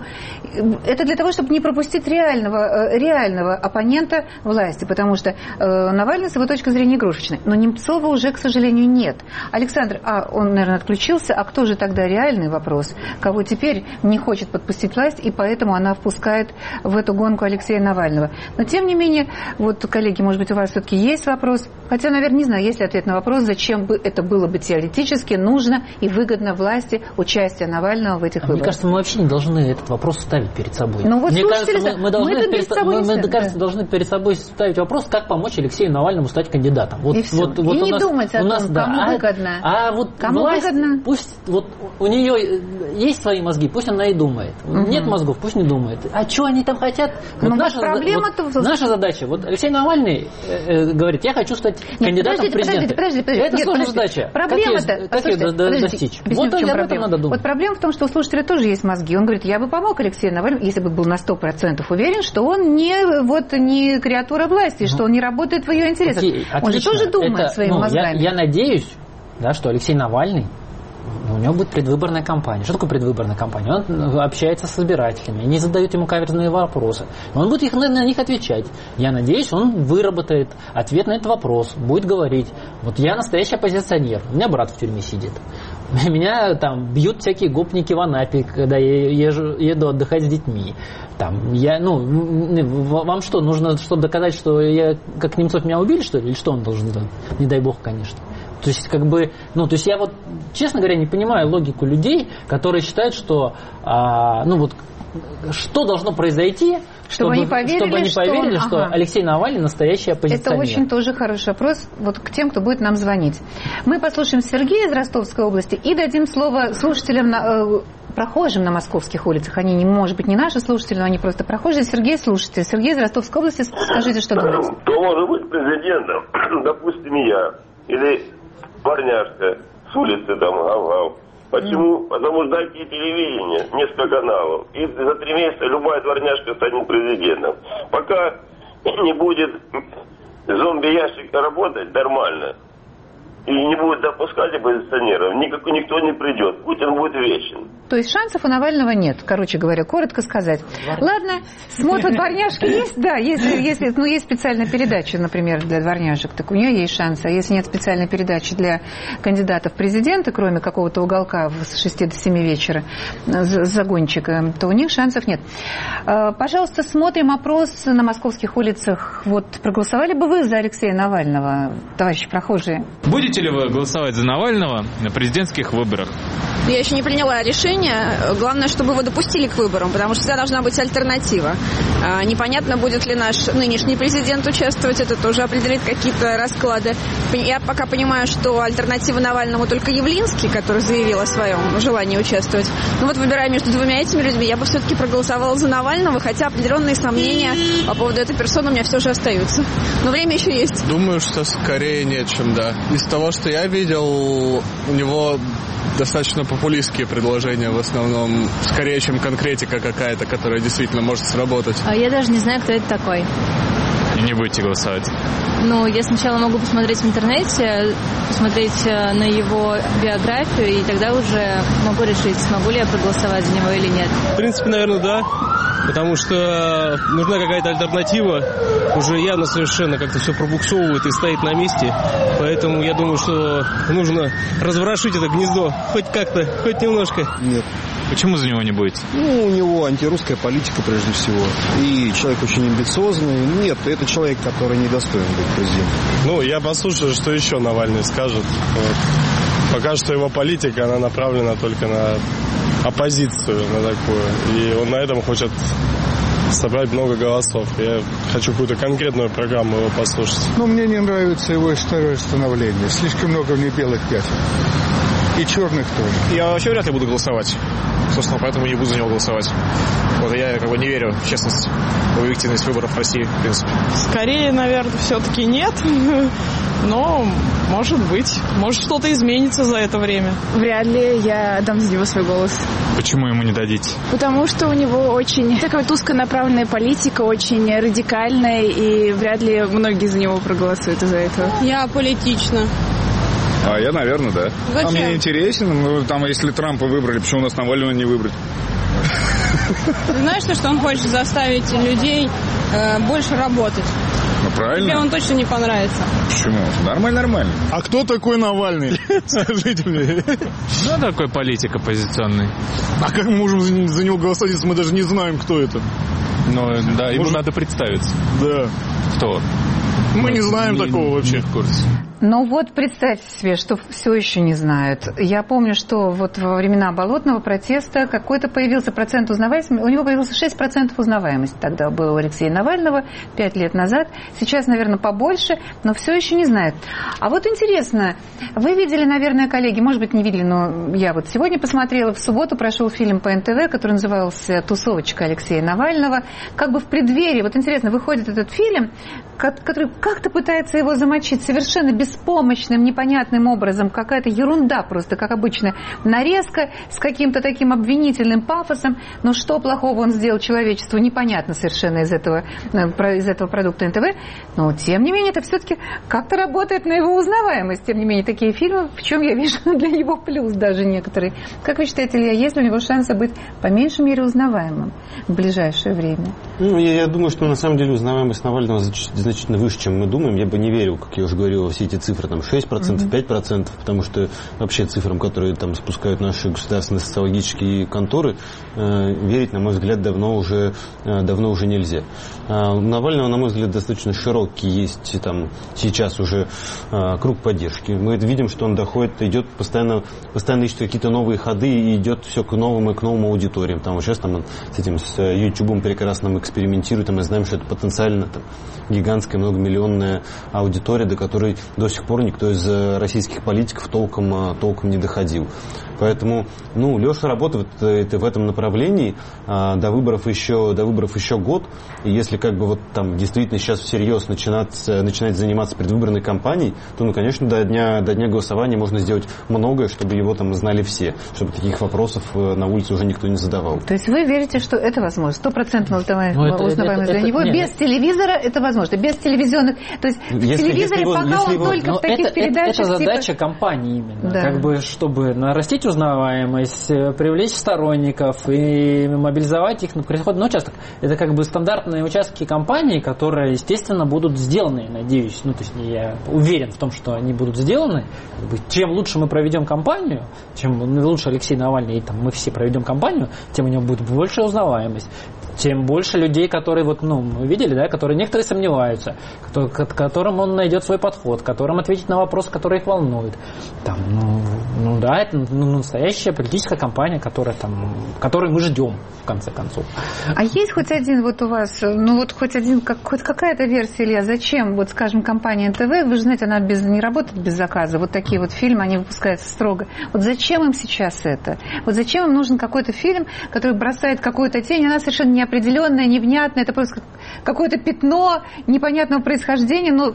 это для того, чтобы не пропустить реального, реального оппонента власти, потому что э, Навальный, с его точки зрения, игрушечный. Но Немцова уже, к сожалению, нет. Александр, а он, наверное, отключился, а кто же тогда реальный вопрос? Кого теперь не хочет подпустить власть, и поэтому она впускает в эту гонку Алексея Навального. Но, тем не менее, вот, коллеги, может быть, у вас все-таки есть вопрос, хотя, наверное, не знаю, есть ли ответ на вопрос, зачем бы это было бы теоретически нужно и выгодно власти участие Навального в этих а выборах. Мне кажется, мы вообще не должны этот вопрос ставить перед собой. Ну, вот мне слушатели, кажется, мы, мы, должны мы, перед, собой мы, мы да. кажется, должны перед собой ставить вопрос, как помочь Алексею Навальному стать кандидатом. Вот, и все. Вот, вот и не нас, думать о нас, том, да, кому а, выгодно. А вот кому власть, выгодно? Пусть вот у нее есть свои мозги, пусть она и думает. Угу. Нет мозгов, пусть не думает. А что они там хотят? Вот ну, наша, проблема-то... вот, наша задача. Вот Алексей Навальный э, э, говорит, я хочу стать Нет, кандидатом в президенты. Подождите, подождите, подождите. Это Нет, сложная подождите. задача. Проблема-то... Как ее, как ее достичь? Объясню, Вот об проблема. этом надо думать. Вот проблема в том, что у слушателя тоже есть мозги. Он говорит, я бы помог Алексею Навальному, если бы был на сто процентов уверен, что он не, вот, не креатура власти, ну, что он не работает в ее интересах. Окей, он же тоже думает это, своими ну, мозгами. Я, я надеюсь, да, что Алексей Навальный, у него будет предвыборная кампания. Что такое предвыборная кампания? Он общается с избирателями, они задают ему каверзные вопросы. Он будет их, на них отвечать. Я надеюсь, он выработает ответ на этот вопрос, будет говорить, вот я настоящий оппозиционер, у меня брат в тюрьме сидит. Меня там бьют всякие гопники в Анапе, когда я езжу, еду отдыхать с детьми. Там, я, ну, вам что, нужно чтобы доказать, что я, как Немцов, меня убили, что ли? Или что он должен делать? Не дай бог, конечно. То есть, как бы, ну, то есть я вот, честно говоря, не понимаю логику людей, которые считают, что, а, ну, вот, что должно произойти, чтобы, чтобы они поверили, чтобы они поверили что, что ага. Алексей Навальный настоящий оппозиционер. Это очень тоже хороший вопрос вот к тем, кто будет нам звонить. Мы послушаем Сергея из Ростовской области и дадим слово слушателям, на, э, прохожим на московских улицах. Они, не, может быть, не наши слушатели, но они просто прохожие. Сергей, слушайте. Сергей из Ростовской области, скажите, что думаете. Кто может быть президентом? Допустим, я. Или дворняжка с улицы там, ау-ау. Почему? Потому что дайте телевидение, несколько каналов. И за три месяца любая дворняжка станет президентом. Пока не будет зомби-ящик работать нормально, и не будет допускать оппозиционеров, никак, никто не придет. Путин будет вечен. То есть шансов у Навального нет, короче говоря, коротко сказать. Ладно, смотр дворняжки есть? Да, если, если ну, есть специальная передача, например, для дворняжек, так у нее есть шансы. А если нет специальной передачи для кандидатов в президенты, кроме какого-то уголка с шести до семи вечера, загончика, то у них шансов нет. Пожалуйста, смотрим опрос на московских улицах. Вот проголосовали бы вы за Алексея Навального, товарищи прохожие? Будете ли вы голосовать за Навального на президентских выборах? Я еще не приняла решение. Главное, чтобы его допустили к выборам, потому что всегда должна быть альтернатива. Непонятно, будет ли наш нынешний президент участвовать, это тоже определит какие-то расклады. Я пока понимаю, что альтернатива Навальному только Явлинский, который заявил о своем желании участвовать. Но вот, выбирая между двумя этими людьми, я бы все-таки проголосовала за Навального, хотя определенные сомнения по поводу этой персоны у меня все же остаются. Но время еще есть. Думаю, что скорее нет, чем да. Из того, что я видел, у него достаточно популистские предложения в основном, скорее, чем конкретика какая-то, которая действительно может сработать. А я даже не знаю, кто это такой. И не будете голосовать? Ну, я сначала могу посмотреть в интернете, посмотреть на его биографию, и тогда уже могу решить, смогу ли я проголосовать за него или нет. В принципе, наверное, да. Потому что нужна какая-то альтернатива. Уже явно совершенно как-то все пробуксовывает и стоит на месте. Поэтому я думаю, что нужно разворошить это гнездо. Хоть как-то, хоть немножко. Нет. Почему за него не будете? Ну, у него антирусская политика прежде всего. И человек очень амбициозный. Нет, это человек, который недостоин быть президентом. Ну, я послушаю, что еще Навальный скажет. Вот. Пока что его политика, она направлена только на оппозицию, на такую. И он на этом хочет собрать много голосов. Я хочу какую-то конкретную программу его послушать. Ну, мне не нравится его история становления. Слишком много в ней белых пятен. И черных тоже. Я вообще вряд ли буду голосовать. Собственно, поэтому не буду за него голосовать. Вот я как бы не верю в честность, в объективность выборов в России, в принципе. Скорее, наверное, все-таки нет. Но, может быть. Может, что-то изменится за это время. Вряд ли я дам за него свой голос. Почему ему не дадите? Потому что у него очень такая узконаправленная политика, очень радикальная, и вряд ли многие за него проголосуют из-за этого. Я аполитична. А я, наверное, да. Зачем? А мне интересно, ну, там, если Трампа выбрали, почему у нас Навального не выбрать? Знаешь, что он хочет заставить людей э, больше работать? Ну, правильно. Тебе он точно не понравится. Почему? Нормально, нормально. А кто такой Навальный? Скажите мне. Ну, такой политик оппозиционный. А как мы можем за него голосовать, если мы даже не знаем, кто это? Ну, да, ему Может... надо представиться. Да. Кто? Мы не знаем не, такого вообще. Не в курсе. Ну вот представьте себе, что все еще не знают. Я помню, что вот во времена болотного протеста какой-то появился процент узнаваемости. У него появился шесть процентов узнаваемости. Тогда было у Алексея Навального пять лет назад. Сейчас, наверное, побольше, но все еще не знают. А вот интересно, вы видели, наверное, коллеги, может быть, не видели, но я вот сегодня посмотрела, в субботу прошел фильм по эн тэ вэ, который назывался «Тусовочка Алексея Навального». Как бы в преддверии, вот интересно, выходит этот фильм, который как-то пытается его замочить совершенно без беспомощным, непонятным образом, какая-то ерунда просто, как обычно, нарезка с каким-то таким обвинительным пафосом, но что плохого он сделал человечеству, непонятно совершенно из этого, из этого продукта эн тэ вэ, но тем не менее это все-таки как-то работает на его узнаваемость, тем не менее такие фильмы, в чем я вижу для него плюс даже некоторые. Как вы считаете, Илья, есть ли у него шансы быть по меньшей мере узнаваемым в ближайшее время? Ну, я, я думаю, что на самом деле узнаваемость Навального значительно выше, чем мы думаем. Я бы не верил, как я уже говорил, во все эти цифры, там шесть процентов, пять процентов, потому что вообще цифрам, которые там спускают наши государственные социологические конторы, э, верить, на мой взгляд, давно уже, э, давно уже нельзя. А у Навального, на мой взгляд, достаточно широкий есть там сейчас уже э, круг поддержки. Мы видим, что он доходит, идет постоянно, постоянно ищет какие-то новые ходы и идет все к новым и к новым аудиториям. Там вот сейчас там он с этим, с Ютубом прекрасным экспериментирует, и мы знаем, что это потенциально там гигантская многомиллионная аудитория, до которой до сих пор никто из российских политиков толком, толком не доходил. Поэтому, ну, Леша работает в этом направлении, до выборов еще, до выборов еще год, и если как бы вот там действительно сейчас всерьез начинать, начинать заниматься предвыборной кампанией, то, ну, конечно, до дня, до дня голосования можно сделать многое, чтобы его там знали все, чтобы таких вопросов на улице уже никто не задавал. То есть вы верите, что это возможно? Стопроцентно узнаваемость для это, него? Нет, без это, телевизора это возможно, без телевизионных... То есть в если, телевизоре если пока его, он его, только в таких это, передачах... Это, это задача типа... компании именно. Да. Как бы, чтобы нарастить узнаваемость, привлечь сторонников и мобилизовать их на переходный участок. Это как бы стандартные участки компании, которые, естественно, будут сделаны, надеюсь. Ну, то есть я уверен в том, что они будут сделаны. Как бы, чем лучше мы проведем кампанию, чем лучше Алексей Навальный и там, мы все проведем кампанию, тем у него будет больше узнаваемость. Тем больше людей, которые, вот, ну, мы видели, да, которые некоторые сомневаются, к которым он найдет свой подход, которым ответить на вопросы, которые их волнуют. Там, ну, ну да, это ну, настоящая политическая кампания, которая, там, которую мы ждем, в конце концов. А есть хоть один вот у вас, ну вот хоть один, как, хоть какая-то версия, Илья, зачем, вот скажем, компания эн тэ вэ, вы же знаете, она без, не работает без заказа, вот такие вот фильмы, они выпускаются строго. Вот зачем им сейчас это? Вот зачем им нужен какой-то фильм, который бросает какую-то тень, она совершенно не неопределенное, невнятное, это просто какое-то пятно непонятного происхождения, но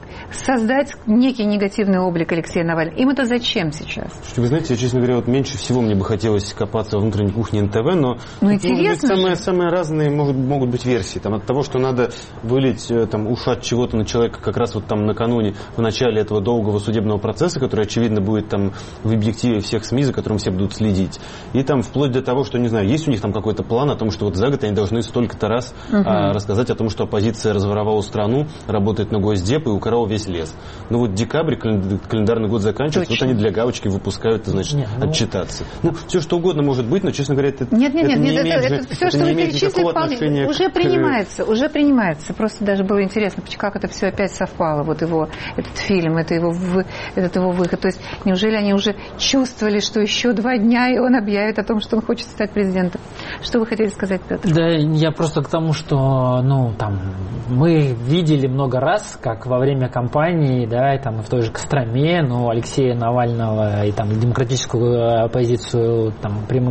создать некий негативный облик Алексея Навального. Им это зачем сейчас? Вы знаете, я, честно говоря, вот меньше всего мне бы хотелось копаться во внутренней кухне эн тэ вэ, но ну, интересно самые, самые разные могут, могут быть версии. Там, от того, что надо вылить там, ушат чего-то на человека как раз вот там накануне, в начале этого долгого судебного процесса, который, очевидно, будет там в объективе всех СМИ, за которым все будут следить. И там вплоть до того, что, не знаю, есть у них там какой-то план о том, что вот за год они должны столько-то раз угу. а, рассказать о том, что оппозиция разворовала страну, работает на Госдеп и укорол весь лес. Ну вот декабрь, календарный год заканчивается, Точно. Вот они для галочки выпускают, значит, нет, ну... отчитаться. Ну, все что угодно может быть, но, честно говоря, это, нет, нет, это нет, не нет, имеет, это, же, это все, это что не вы имеет никакого отношения уже к... принимается, уже принимается. Просто даже было интересно, как это все опять совпало, вот его, этот фильм, это его, этот его выход. То есть, неужели они уже чувствовали, что еще два дня, и он объявит о том, что он хочет стать президентом? Что вы хотели сказать, Петр? Да, я просто к тому, что, ну, там, мы видели много раз, как во время кампании, да, и там, в той же Костроме, ну, Алексея Навального и там демократическую оппозицию, там, прямым,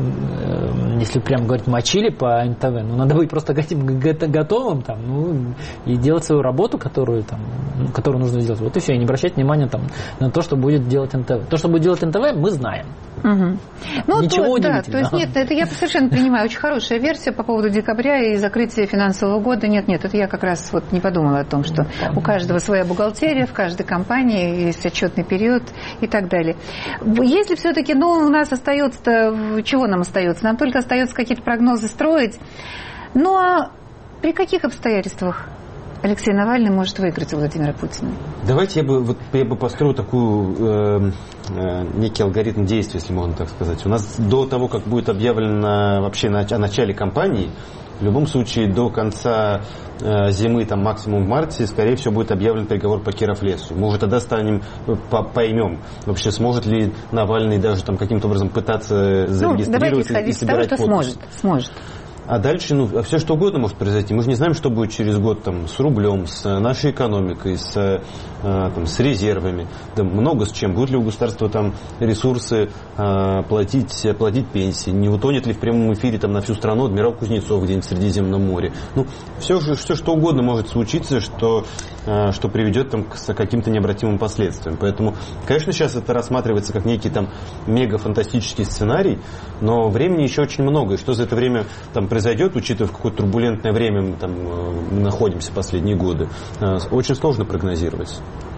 если прямо говорить, мочили по эн тэ вэ, ну, надо быть просто готовым, там, ну, и делать свою работу, которую, там, которую нужно сделать. Вот и все, и не обращать внимания, там, на то, что будет делать эн тэ вэ. То, что будет делать эн тэ вэ, мы знаем. Угу. Ну, Ничего то, удивительного. Да, то есть, нет, это я совершенно принимаю. Очень хорошая версия по поводу декабря и закрытия финансового года. Нет, нет, это я как раз вот не подумала о том, что у каждого своя бухгалтерия, в каждой компании есть отчетный период и так далее. Если все-таки, ну, у нас остается, чего нам остается? Нам только остается какие-то прогнозы строить. Ну, а при каких обстоятельствах Алексей Навальный может выиграть у Владимира Путина? Давайте я бы, вот, я бы построю такую, э, э, некий алгоритм действий, если можно так сказать. У нас до того, как будет объявлено вообще о начале кампании, в любом случае до конца э, зимы, там максимум в марте, скорее всего, будет объявлен приговор по Киров-лесу. Мы уже тогда станем, по поймем, вообще сможет ли Навальный даже там каким-то образом пытаться зарегистрировать ну, и собирать подписи. Сможет, сможет. А дальше, ну, все что угодно может произойти. Мы же не знаем, что будет через год там, с рублем, с нашей экономикой, с, э, там, с резервами. Да, много с чем. Будут ли у государства там ресурсы э, платить, платить пенсии? Не утонет ли в прямом эфире там, на всю страну адмирал Кузнецов где-нибудь в Средиземном море? Ну, все, все что угодно может случиться, что, э, что приведет там, к каким-то необратимым последствиям. Поэтому, конечно, сейчас это рассматривается как некий там мега-фантастический сценарий, но времени еще очень много. И что за это время там произойдет, учитывая, в какое турбулентное время мы там мы находимся последние годы, очень сложно прогнозировать.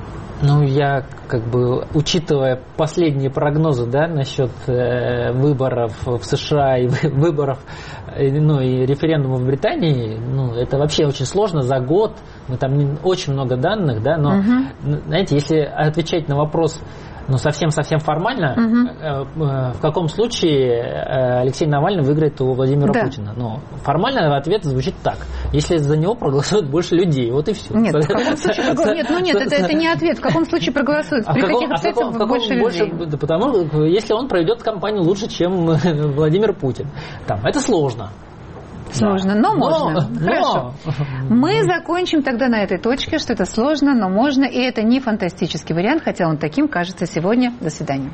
Ну, я как бы, учитывая последние прогнозы, да, насчет э, выборов в США и выборов, э, ну, и референдума в Британии, ну, это вообще очень сложно за год, ну, там не, очень много данных, да, но, угу. знаете, если отвечать на вопрос, ну, совсем-совсем формально, угу. э, в каком случае Алексей Навальный выиграет у Владимира да. Путина? Ну, формально ответ звучит так. Если за него проголосуют больше людей, вот и все. Нет, в каком случае проголосуют? Нет, ну нет, это, это не ответ. В каком случае проголосуют? При каких обстоятельствах больше людей? Да, потому, если он проведет кампанию лучше, чем Владимир Путин. Там, это сложно. Сложно, да. но, но можно. Но. Хорошо. Мы закончим тогда на этой точке, что это сложно, но можно. И это не фантастический вариант, хотя он таким кажется сегодня. До свидания.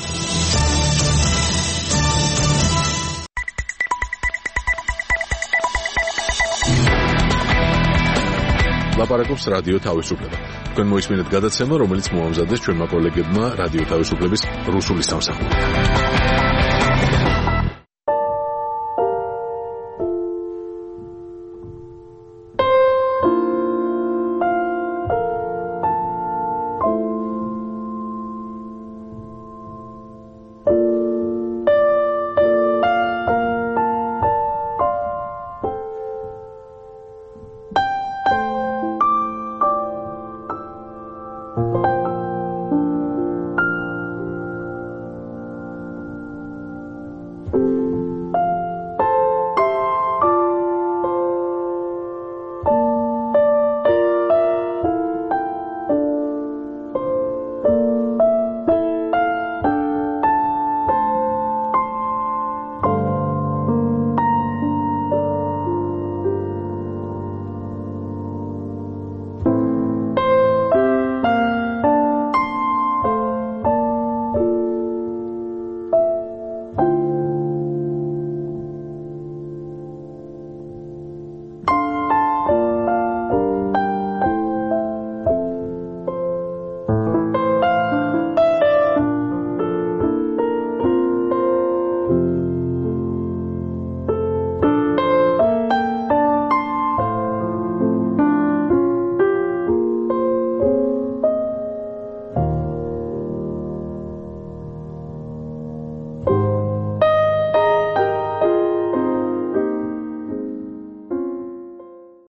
ლაპარაკობს რადიო თავისუფლება. თქვენ მოისმინეთ გადაცემა, რომელიც მოამზადეს ჩვენმა კოლეგებმა რადიო თავისუფლების რუსული სამსახურიდან.